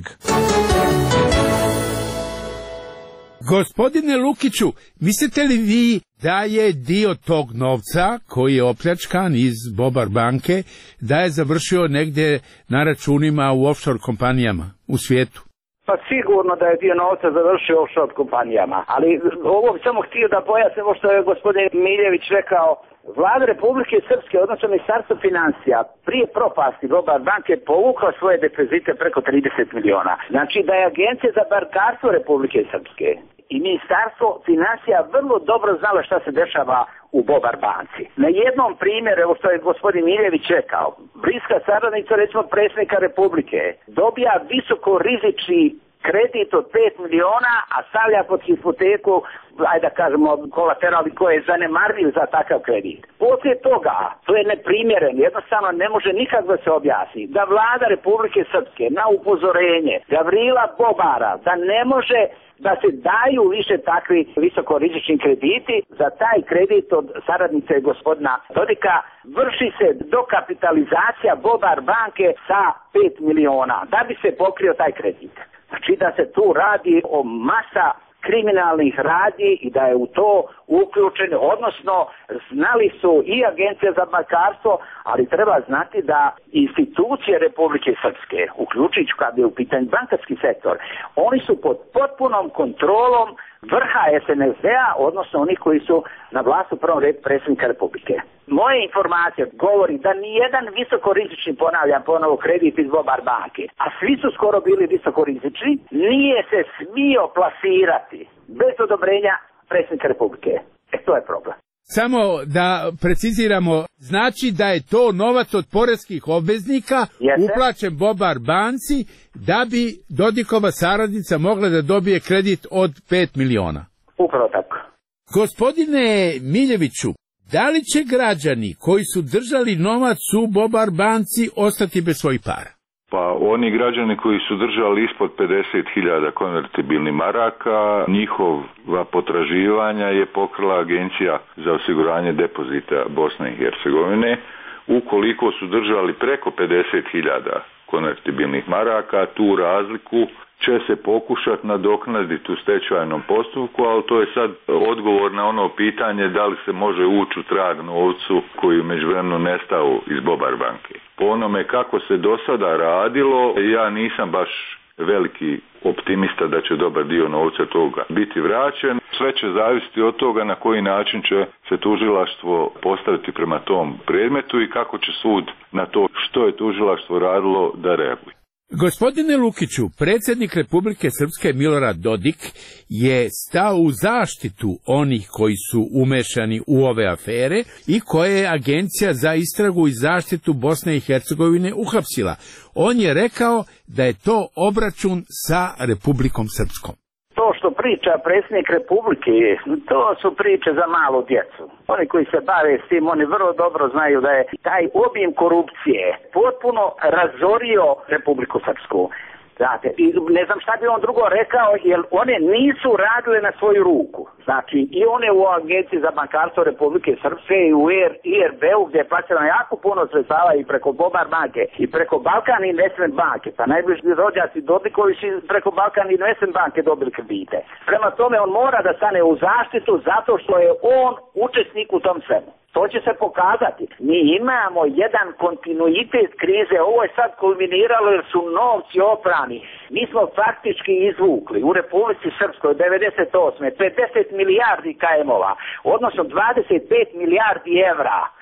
Gospodine Lukiću, mislite li vi da je dio tog novca koji je opljačkan iz Bobar banke, da je završio negdje na računima u offshore kompanijama u svijetu? Pa sigurno da je dio novca završio u offshore kompanijama, ali ovo bi samo htio da pojasnim što je gospodin Miljević rekao. Vlada Republike Srpske, odnosno Ministarstvo financija, prije propasti Bobar banke povukla svoje depozite preko 30 miliona. Znači da je Agencija za bankarstvo Republike Srpske i Ministarstvo financija vrlo dobro znalo šta se dešava u Bobar banci. Na jednom primjeru, evo što je gospodin Miljević rekao, bliska saradnica recimo predsjednika Republike dobija visoko rizični kredit od 5 miliona, a stavlja pod hipoteku, ajde da kažemo, kolateral koji je zanemarljiv za takav kredit. Poslije toga, to je neprimjereno, jednostavno ne može nikako da se objasni, da vlada Republike Srpske na upozorenje Gavrila Bobara da ne može da se daju više takvi visokorizični krediti, za taj kredit od saradnice gospodina Dodika vrši se dokapitalizacija Bobar banke sa 5 miliona, da bi se pokrio taj kredit. Znači da se tu radi o masa kriminalnih radnji i da je u to uključeno, odnosno znali su i Agencija za bankarstvo, ali treba znati da institucije Republike Srpske, uključujući kad je u pitanju bankarski sektor, oni su pod potpunom kontrolom vrha SNSD-a, odnosno oni koji su na vlasti u prvom redu predsjednika Republike. Moje informacije govori da nijedan visokorizični, ponavljam ponovo, kredit iz Bobar banke, a svi su skoro bili visokorizični, nije se smio plasirati bez odobrenja predsjednika Republike. To je problem. Samo da preciziramo, znači da je to novac od poreskih obveznika uplaćen Bobar banci da bi Dodikova saradnica mogla da dobije kredit od 5 miliona. Upravo tako. Gospodine Miljeviću, da li će građani koji su držali novac u Bobar banci ostati bez svojih para? Pa oni građani koji su držali ispod 50.000 konvertibilnih maraka, njihova potraživanja je pokrila Agencija za osiguranje depozita Bosne i Hercegovine. Ukoliko su držali preko 50.000 konvertibilnih maraka, tu razliku će se pokušati nadoknaditi u stečajnom postupku, ali to je sad odgovor na ono pitanje da li se može ući u trag novcu koji u međuvremenu nestao iz Bobar banke. Po onome kako se do sada radilo, ja nisam baš veliki optimista da će dobar dio novca toga biti vraćen. Sve će zavisiti od toga na koji način će se tužilaštvo postaviti prema tom predmetu i kako će sud na to što je tužilaštvo radilo da reaguje. Gospodine Lukiću, predsjednik Republike Srpske Milorad Dodik je stao u zaštitu onih koji su umešani u ove afere i koje je Agencija za istragu i zaštitu Bosne i Hercegovine uhapsila. On je rekao da je to obračun sa Republikom Srpskom. To što priča predsjednik Republike, to su priče za malu djecu. Oni koji se bave s tim, oni vrlo dobro znaju da je taj obim korupcije potpuno razorio Republiku Srpsku. Znate, i ne znam šta bi on drugo rekao, jer one nisu radile na svoju ruku. Znači, i one u Agenciji za bankarstvo Republike Srpske i u IRB-u gdje je plaćeno jako puno sredstava i preko Bobar banke i preko Balkan Investment banke, pa najbliži rođaci Dodikovi su preko Balkan Investment banke dobili kredite. Prema tome, on mora da stane u zaštitu zato što je on učesnik u tom svemu. To će se pokazati. Mi imamo jedan kontinuitet krize, ovo je sad kulminiralo jer su novci oprani. Mi smo faktički izvukli u Republici Srpskoj 98. 50 milijardi KM-ova, odnosno 25 milijardi evra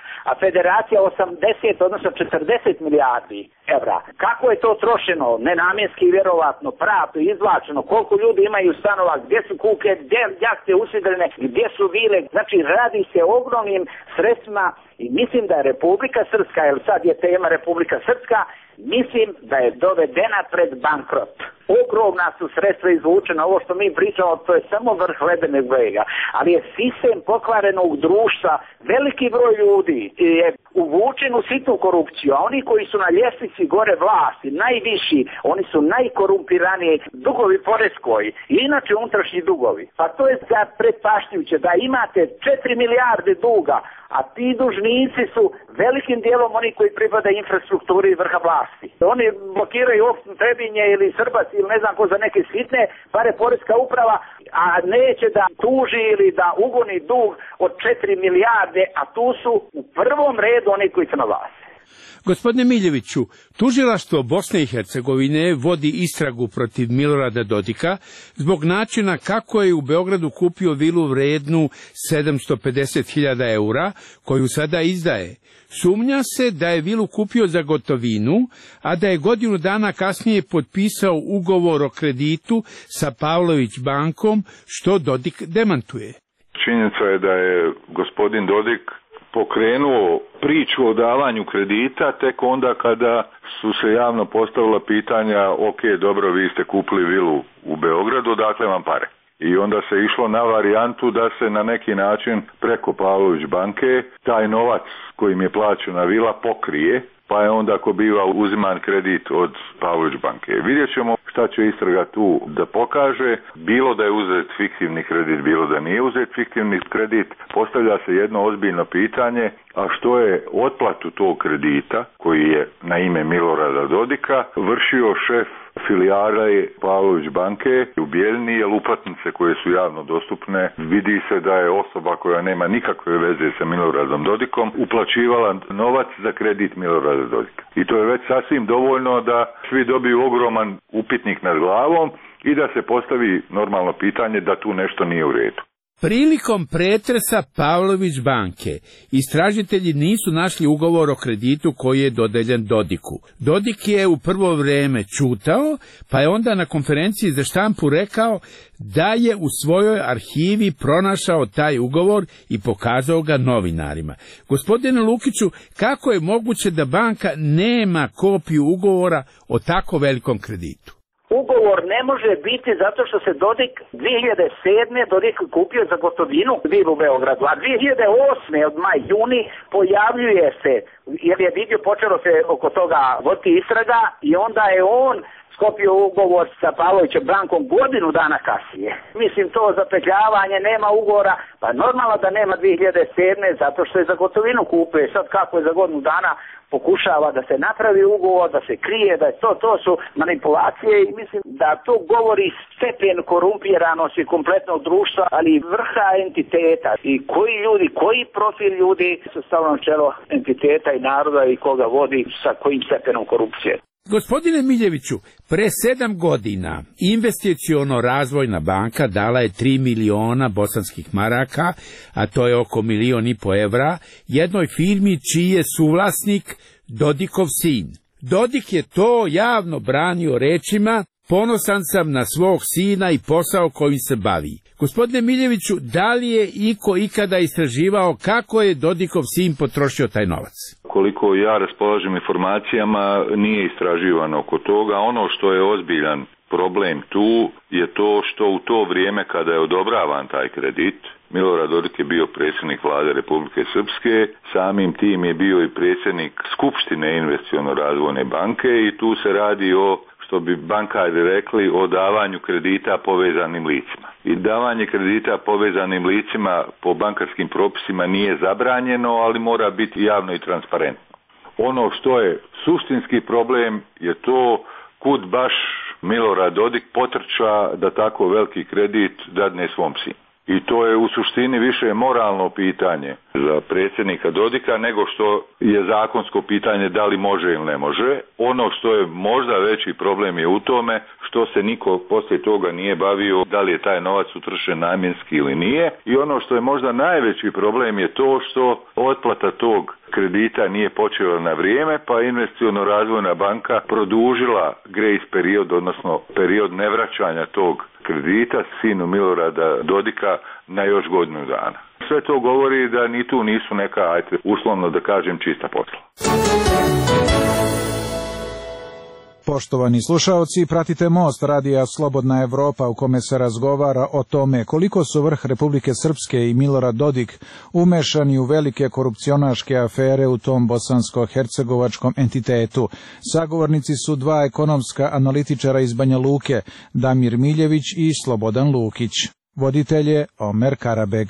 a federacija 80, odnosno 40 milijardi evra. Kako je to trošeno? Nenamjenski, vjerovatno, pravno, izvlačeno, koliko ljudi imaju stanova, gdje su kuke, gdje jahte usidrene, gdje su vile. Znači, radi se o ogromnim sredstvima i mislim da je Republika Srpska, jer sad je tema Republika Srpska, mislim da je dovedena pred bankrot. Ogromna su sredstva izvučena, ovo što mi pričamo, to je samo vrh ledenog brega, ali je sistem pokvarenog društva, veliki broj ljudi je uvučen u sitnu korupciju, a oni koji su na ljestvici gore vlasti, najviši, oni su najkorumpiraniji, dugovi poreskoj i inače unutrašnji dugovi. Pa to je pretpaštljujuće da imate 4 milijarde duga, a ti dužnici su velikim dijelom oni koji pripadaju infrastrukturi i vrha vlasti. Oni blokiraju opštinu Trebinje ili Srbac ili ne znam ko za neke sitne pare poreska uprava, a neće da tuži ili da ugoni dug od 4 milijarde, a tu su u prvom redu oni koji su na vlasti. Gospodine Miljeviću, tužilaštvo Bosne i Hercegovine vodi istragu protiv Milorada Dodika zbog načina kako je u Beogradu kupio vilu vrednu 750.000 eura, koju sada izdaje. Sumnja se da je vilu kupio za gotovinu, a da je godinu dana kasnije potpisao ugovor o kreditu sa Pavlović bankom, što Dodik demantuje. Činjenica je da je gospodin Dodik pokrenuo priču o davanju kredita tek onda kada su se javno postavila pitanja, ok, dobro, vi ste kupili vilu u Beogradu, dakle vam pare. I onda se išlo na varijantu da se na neki način preko Pavlović banke taj novac kojim je plaćena vila pokrije, pa je onda ako biva uziman kredit od Pavlović banke. Vidjet ćemo šta će istraga tu da pokaže, bilo da je uzet fiktivni kredit, bilo da nije uzet fiktivni kredit, postavlja se jedno ozbiljno pitanje, a što je otplatu tog kredita, koji je na ime Milorada Dodika, vršio šef filijale Pavlović banke u Bijeljini, jer uplatnice koje su javno dostupne, vidi se da je osoba koja nema nikakve veze sa Miloradom Dodikom uplaćivala novac za kredit Milorada Dodika. I to je već sasvim dovoljno da svi dobiju ogroman upitnik nad glavom i da se postavi normalno pitanje da tu nešto nije u redu. Prilikom pretresa Pavlović banke istražitelji nisu našli ugovor o kreditu koji je dodeljen Dodiku. Dodik je u prvo vrijeme ćutao, pa je onda na konferenciji za štampu rekao da je u svojoj arhivi pronašao taj ugovor i pokazao ga novinarima. Gospodine Lukiću, kako je moguće da banka nema kopiju ugovora o tako velikom kreditu? Ugovor ne može biti zato što se Dodik 2007. Dodik kupio za gotovinu vilu u Beogradu, a 2008. od juni pojavljuje se, jer je vidio, počelo se oko toga voditi istraga i onda je on sklopio ugovor sa Pavlovićem bankom godinu dana kasnije. Mislim, to zapetljavanje, nema ugovora, pa normalno da nema 2007. zato što je za gotovinu kupio. Sad kako je za godinu dana pokušava da se napravi ugovor, da se krije, da je to su manipulacije i mislim da to govori stepen korumpiranosti kompletnog društva, ali i vrha entiteta i koji ljudi, koji profil ljudi su stavljeno čelo entiteta i naroda i koga vodi sa kojim stepenom korupcije. Gospodine Miljeviću, pre 7 godina Investiciono razvojna banka dala je 3 miliona bosanskih maraka, a to je oko 1,5 miliona evra, jednoj firmi čiji je suvlasnik Dodikov sin. Dodik je to javno branio rečima: ponosan sam na svog sina i posao kojim se bavi. Gospodine Miljeviću, da li je iko ikada istraživao kako je Dodikov sin potrošio taj novac? Koliko ja raspolažem informacijama, nije istraživano oko toga. Ono što je ozbiljan problem tu je to što u to vrijeme kada je odobravan taj kredit, Milorad Dodik je bio predsjednik vlade Republike Srpske, samim tim je bio i predsjednik Skupštine Investiciono razvojne banke i tu se radi o, što bi bankari rekli, o davanju kredita povezanim licima. I davanje kredita povezanim licima po bankarskim propisima nije zabranjeno, ali mora biti javno i transparentno. Ono što je suštinski problem je to kud baš Milorad Dodik potrča da tako veliki kredit dadne svom sinu. I to je u suštini više moralno pitanje za predsjednika Dodika nego što je zakonsko pitanje da li može ili ne može. Ono što je možda veći problem je u tome što se niko poslije toga nije bavio da li je taj novac utrošen namjenski ili nije. I ono što je možda najveći problem je to što otplata tog kredita nije počela na vrijeme, pa Investiciono-razvojna banka produžila grace period, odnosno period nevraćanja tog kredita sinu Milorada Dodika na još godinu dana. Sve to govori da ni tu nisu neka, ajte, uslovno da kažem, čista posla. Poštovani slušaoci, pratite Most radija Slobodna Evropa u kome se razgovara o tome koliko su vrh Republike Srpske i Milorad Dodik umešani u velike korupcionaške afere u tom bosansko-hercegovačkom entitetu. Sagovornici su dva ekonomska analitičara iz Banja Luke, Damir Miljević i Slobodan Lukić. Voditelj je Omer Karabeg.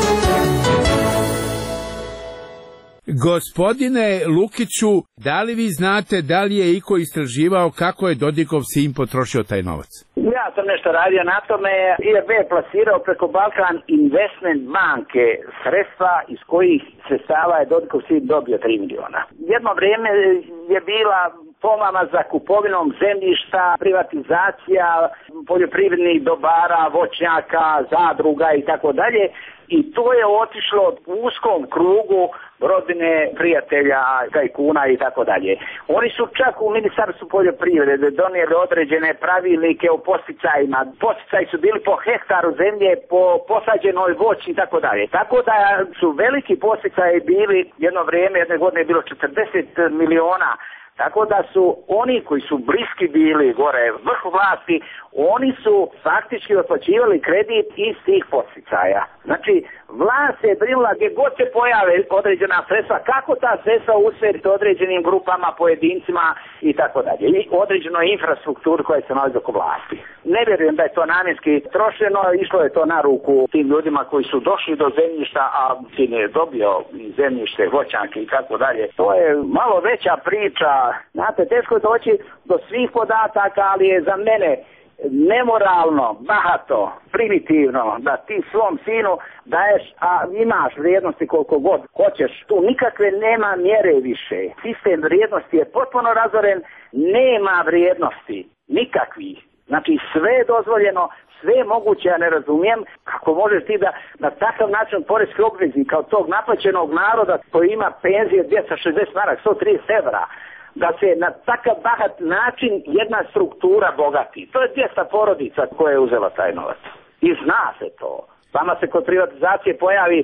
Gospodine Lukiću, da li vi znate da li je iko istraživao kako je Dodikov sin potrošio taj novac? Ja sam nešto radio na tome. IRB je plasirao preko Balkan Investment banke sredstva iz kojih sredstava je Dodikov sin dobio 3 miliona. Jedno vrijeme je bila pomama za kupovinom zemljišta, privatizacija poljoprivrednih dobara, voćnjaka, zadruga i tako dalje. I to je otišlo u uskom krugu rodbine, prijatelja, tajkuna i tako dalje. Oni su čak u Ministarstvu poljoprivrede donijeli određene pravilnike o posticajima. Posticaji su bili po hektaru zemlje, po posađenoj voći i tako dalje. Tako da su veliki posticaji bili, jedno vrijeme, jedne godine je bilo 40 miliona. Tako da su oni koji su bliski bili gore vrhu vlasti, oni su faktički otplaćivali kredit iz tih podsticaja. Znači, vlast je brinula gdje god se pojave određena sredstva, kako ta sredstva usmjeriti određenim grupama, pojedincima i tako dalje. I određenoj infrastrukturi koja se nalazi oko vlasti. Ne vjerujem da je to namjenski trošeno, išlo je to na ruku tim ljudima koji su došli do zemljišta, a sin je dobio zemljište, voćanke i tako dalje. To je malo veća priča. Znate, teško je doći do svih podataka, ali je za mene nemoralno, bahato, primitivno da ti svom sinu daješ, a imaš vrijednosti koliko god hoćeš. Tu nikakve nema mjere više. Sistem vrijednosti je potpuno razoren, nema vrijednosti, nikakvih. Znači sve je dozvoljeno, sve je moguće, ja ne razumijem kako možeš ti da na takav način poreski obveznik kao tog naplaćenog naroda koji ima penzije 260 maraka, 130 evra, da se na takav bahat način jedna struktura bogati. To je 200 porodica koja je uzela taj novac. I zna se to. Vama se kod privatizacije pojavi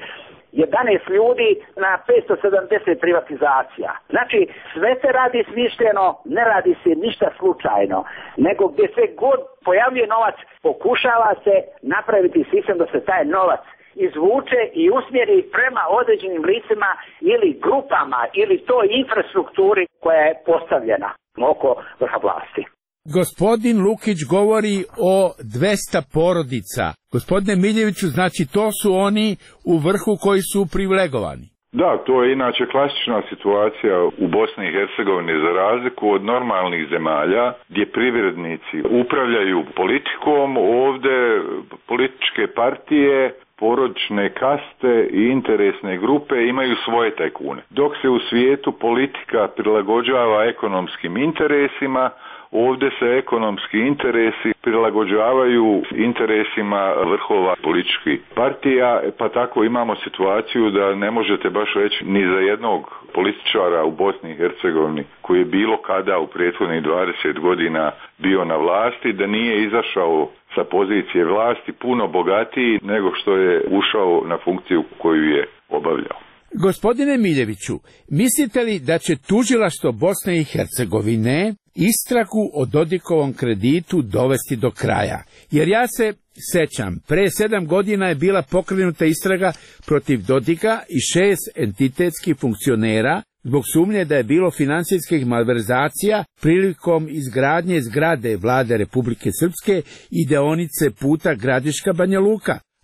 11 ljudi na 570 privatizacija. Znači, sve se radi smišljeno, ne radi se ništa slučajno, nego gdje se god pojavljuje novac, pokušava se napraviti sistem da se taj novac izvuče i usmjeri prema određenim licima ili grupama ili toj infrastrukturi koja je postavljena oko vrha vlasti. Gospodin Lukić govori o 200 porodica. Gospodine Miljeviću, znači to su oni u vrhu koji su privilegovani. Da, to je inače klasična situacija u Bosni i Hercegovini za razliku od normalnih zemalja gdje privrednici upravljaju politikom, ovdje političke partije, porodične kaste i interesne grupe imaju svoje tajkune. Dok se u svijetu politika prilagođava ekonomskim interesima, ovdje se ekonomski interesi prilagođavaju interesima vrhova političkih partija, pa tako imamo situaciju da ne možete baš reći ni za jednog političara u Bosni i Hercegovini koji je bilo kada u prethodnih 20 godina bio na vlasti, da nije izašao sa pozicije vlasti puno bogatiji nego što je ušao na funkciju koju je obavljao. Gospodine Miljeviću, mislite li da će tužilaštvo Bosne i Hercegovine istragu o Dodikovom kreditu dovesti do kraja? Jer ja se sećam, pre 7 godina je bila pokrenuta istraga protiv Dodika i 6 entitetskih funkcionera zbog sumnje da je bilo finansijskih malverzacija prilikom izgradnje zgrade Vlade Republike Srpske i deonice puta Gradiška Banja Luka.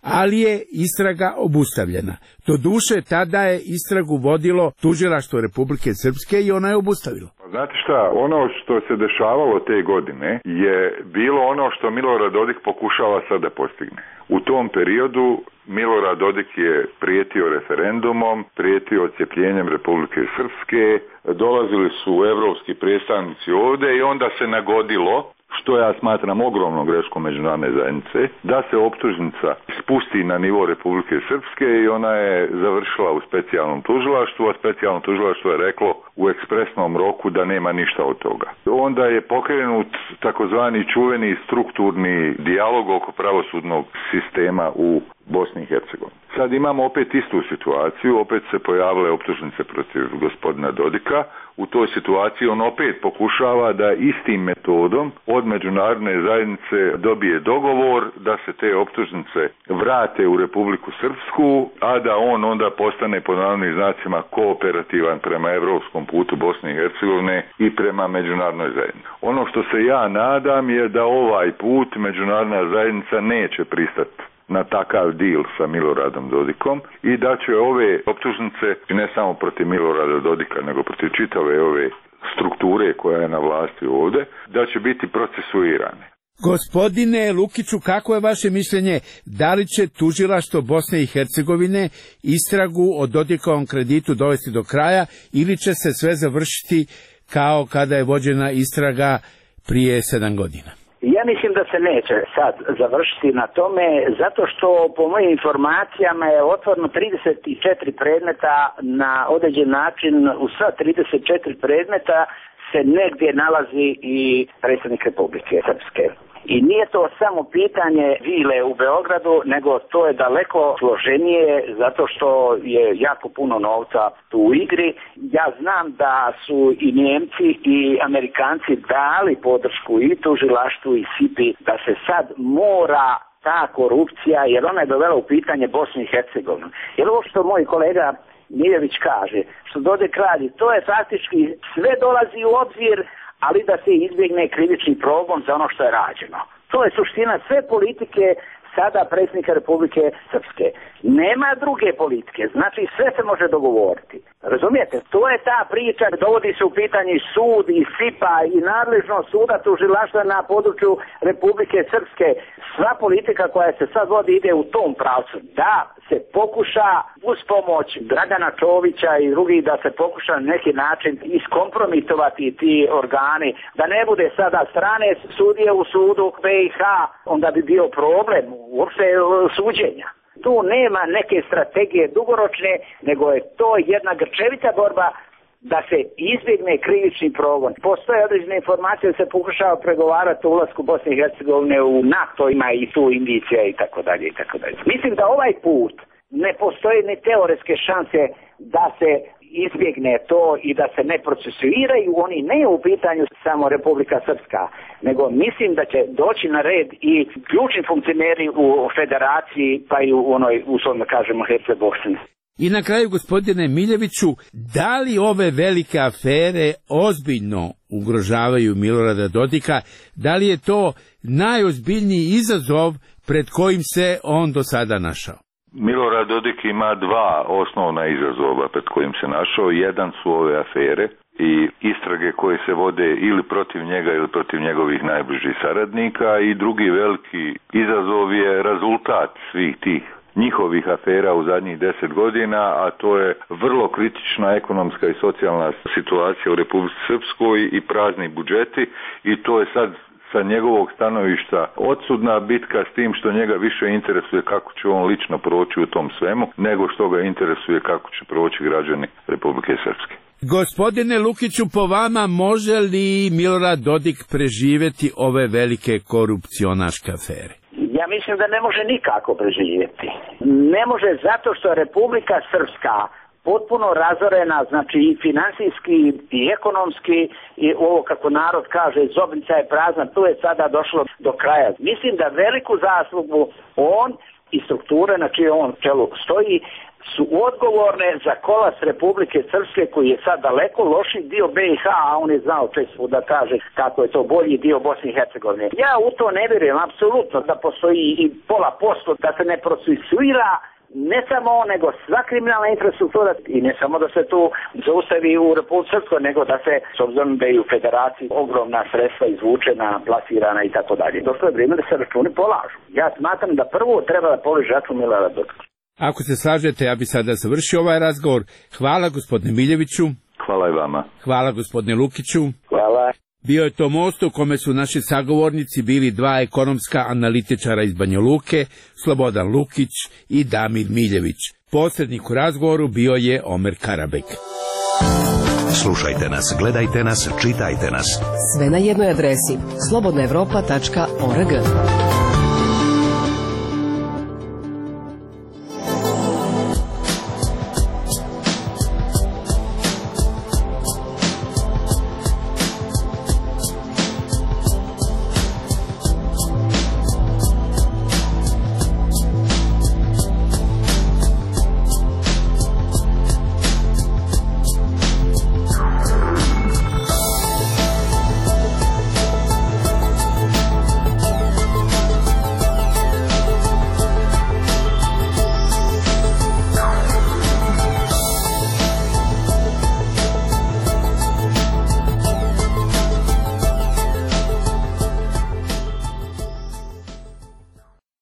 ali je istraga obustavljena. Doduše, tada je istragu vodilo Tužilaštvo Republike Srpske i ona je obustavilo. Znate šta, ono što se dešavalo te godine je bilo ono što Milorad Dodik pokušava sad da postigne. U tom periodu Milorad Dodik je prijetio referendumom, prijetio odcjepljenjem Republike Srpske, dolazili su evropski predstavnici ovdje i onda se nagodilo, što ja smatram ogromnom greškom međunarodne zajednice, da se optužnica spusti na nivo Republike Srpske i ona je završila u specijalnom tužilaštvu, a specijalno tužilaštvo je reklo u ekspresnom roku da nema ništa od toga. Onda je pokrenut takozvani čuveni strukturni dijalog oko pravosudnog sistema u Bosni i Hercegovini. Sad imamo opet istu situaciju, opet se pojavile optužnice protiv gospodina Dodika. U toj situaciji on opet pokušava da istim metodom od međunarodne zajednice dobije dogovor da se te optužnice vrate u Republiku Srpsku, a da on onda postane pod navodnim znacima kooperativan prema evropskom putu Bosne i Hercegovine i prema međunarodnoj zajednici. Ono što se ja nadam je da ovaj put međunarodna zajednica neće pristati na takav deal sa Miloradom Dodikom i da će ove optužnice, ne samo protiv Milorada Dodika, nego protiv čitave ove strukture koja je na vlasti ovdje, da će biti procesuirane. Gospodine Lukiću, kako je vaše mišljenje? Da li će tužilaštvo Bosne i Hercegovine istragu o Dodikovom kreditu dovesti do kraja ili će se sve završiti kao kada je vođena istraga prije 7 godina? Ja mislim da se neće sad završiti na tome, zato što po mojim informacijama je otvoreno 34 predmeta na određen način. U sva 34 predmeta se negdje nalazi i predsjednik Republike Srpske. I nije to samo pitanje vile u Beogradu, nego to je daleko složenije zato što je jako puno novca tu u igri. Ja znam da su i Njemci i Amerikanci dali podršku i tužilaštvu i SIPI da se sad mora ta korupcija, jer ona je dovela u pitanje Bosnu i Hercegovinu. Jer ovo što moj kolega Miljević kaže, što Dodik radi, to je faktički sve dolazi u obzir, ali da se izbjegne krivični progon za ono što je rađeno. To je suština sve politike sada predsjednika Republike Srpske. Nema druge politike, znači sve se može dogovoriti. Razumijete? To je ta priča, dovodi se u pitanje sud i SIPA i nadležnost suda tužilaštva na području Republike Srpske. Sva politika koja se sad vodi ide u tom pravcu. Da se pokuša uz pomoć Dragana Čovića i drugih da se pokuša na neki način iskompromitovati ti organi, da ne bude sada strane sudije u sudu BiH, onda bi bio problem uopšte suđenja. Tu nema neke strategije dugoročne, nego je to jedna grčevita borba da se izbjegne krivični progon. Postoje određene informacije da se pokušava pregovarati o ulasku Bosne i Hercegovine u NATO, ima i tu indicija i tako dalje i tako dalje. Mislim da ovaj put ne postoji ni teoretske šanse da se izbjegne to i da se ne procesuiraju, oni ne je u pitanju samo Republika Srpska, nego mislim da će doći na red i ključni funkcioneri u federaciji, pa i u onoj, uslovno kažemo, Herceg-Bosni. I na kraju, gospodine Miljeviću, da li ove velike afere ozbiljno ugrožavaju Milorada Dodika? Da li je to najozbiljniji izazov pred kojim se on do sada našao? Milorad Dodik ima dva osnovna izazova pred kojim se našao. Jedan su ove afere i istrage koje se vode ili protiv njega ili protiv njegovih najbližih saradnika, i drugi veliki izazov je rezultat svih tih njihovih afera u zadnjih 10 godina, a to je vrlo kritična ekonomska i socijalna situacija u Republici Srpskoj i prazni budžeti, i to je sad sa njegovog stanovišta odsudna bitka, s tim što njega više interesuje kako će on lično proći u tom svemu, nego što ga interesuje kako će proći građani Republike Srpske. Gospodine Lukiću, po vama može li Milorad Dodik preživjeti ove velike korupcionaške afere? Ja mislim da ne može nikako preživjeti. Ne može zato što je Republika Srpska potpuno razorena, znači i financijski i ekonomski, i ovo kako narod kaže, zobnica je prazna, tu je sada došlo do kraja. Mislim da veliku zaslugu on i strukture na čije on čelu stoji su odgovorne za kolaps Republike Srpske koji je sad daleko loši dio BiH, a on je znao često da kaže kako je to bolji dio Bosne i Hercegovine. Ja u to ne vjerujem apsolutno da postoji i 0,5% da se ne procesuira ne samo on, nego sva kriminalna infrastruktura i ne samo da se tu zaustavi u Republici Srpskoj, nego da se, s obzirom da je u federaciji ogromna sredstva izvučena, plasirana i tako dalje. Došlo je vrijeme da se računi polažu. Ja smatram da prvo treba da položi račun Milorad Dodik. Ako se slažete, ja bi sada završio ovaj razgovor. Hvala gospodine Miljeviću. Hvala i vama. Hvala gospodine Lukiću. Hvala. Bio je to most u kome su naši sagovornici bili dva ekonomska analitičara iz Banja Luke, Slobodan Lukić i Damir Miljević. Posrednik u razgovoru bio je Omer Karabek. Slušajte nas, gledajte nas, čitajte nas. Sve na jednoj adresi slobodnaevropa.org.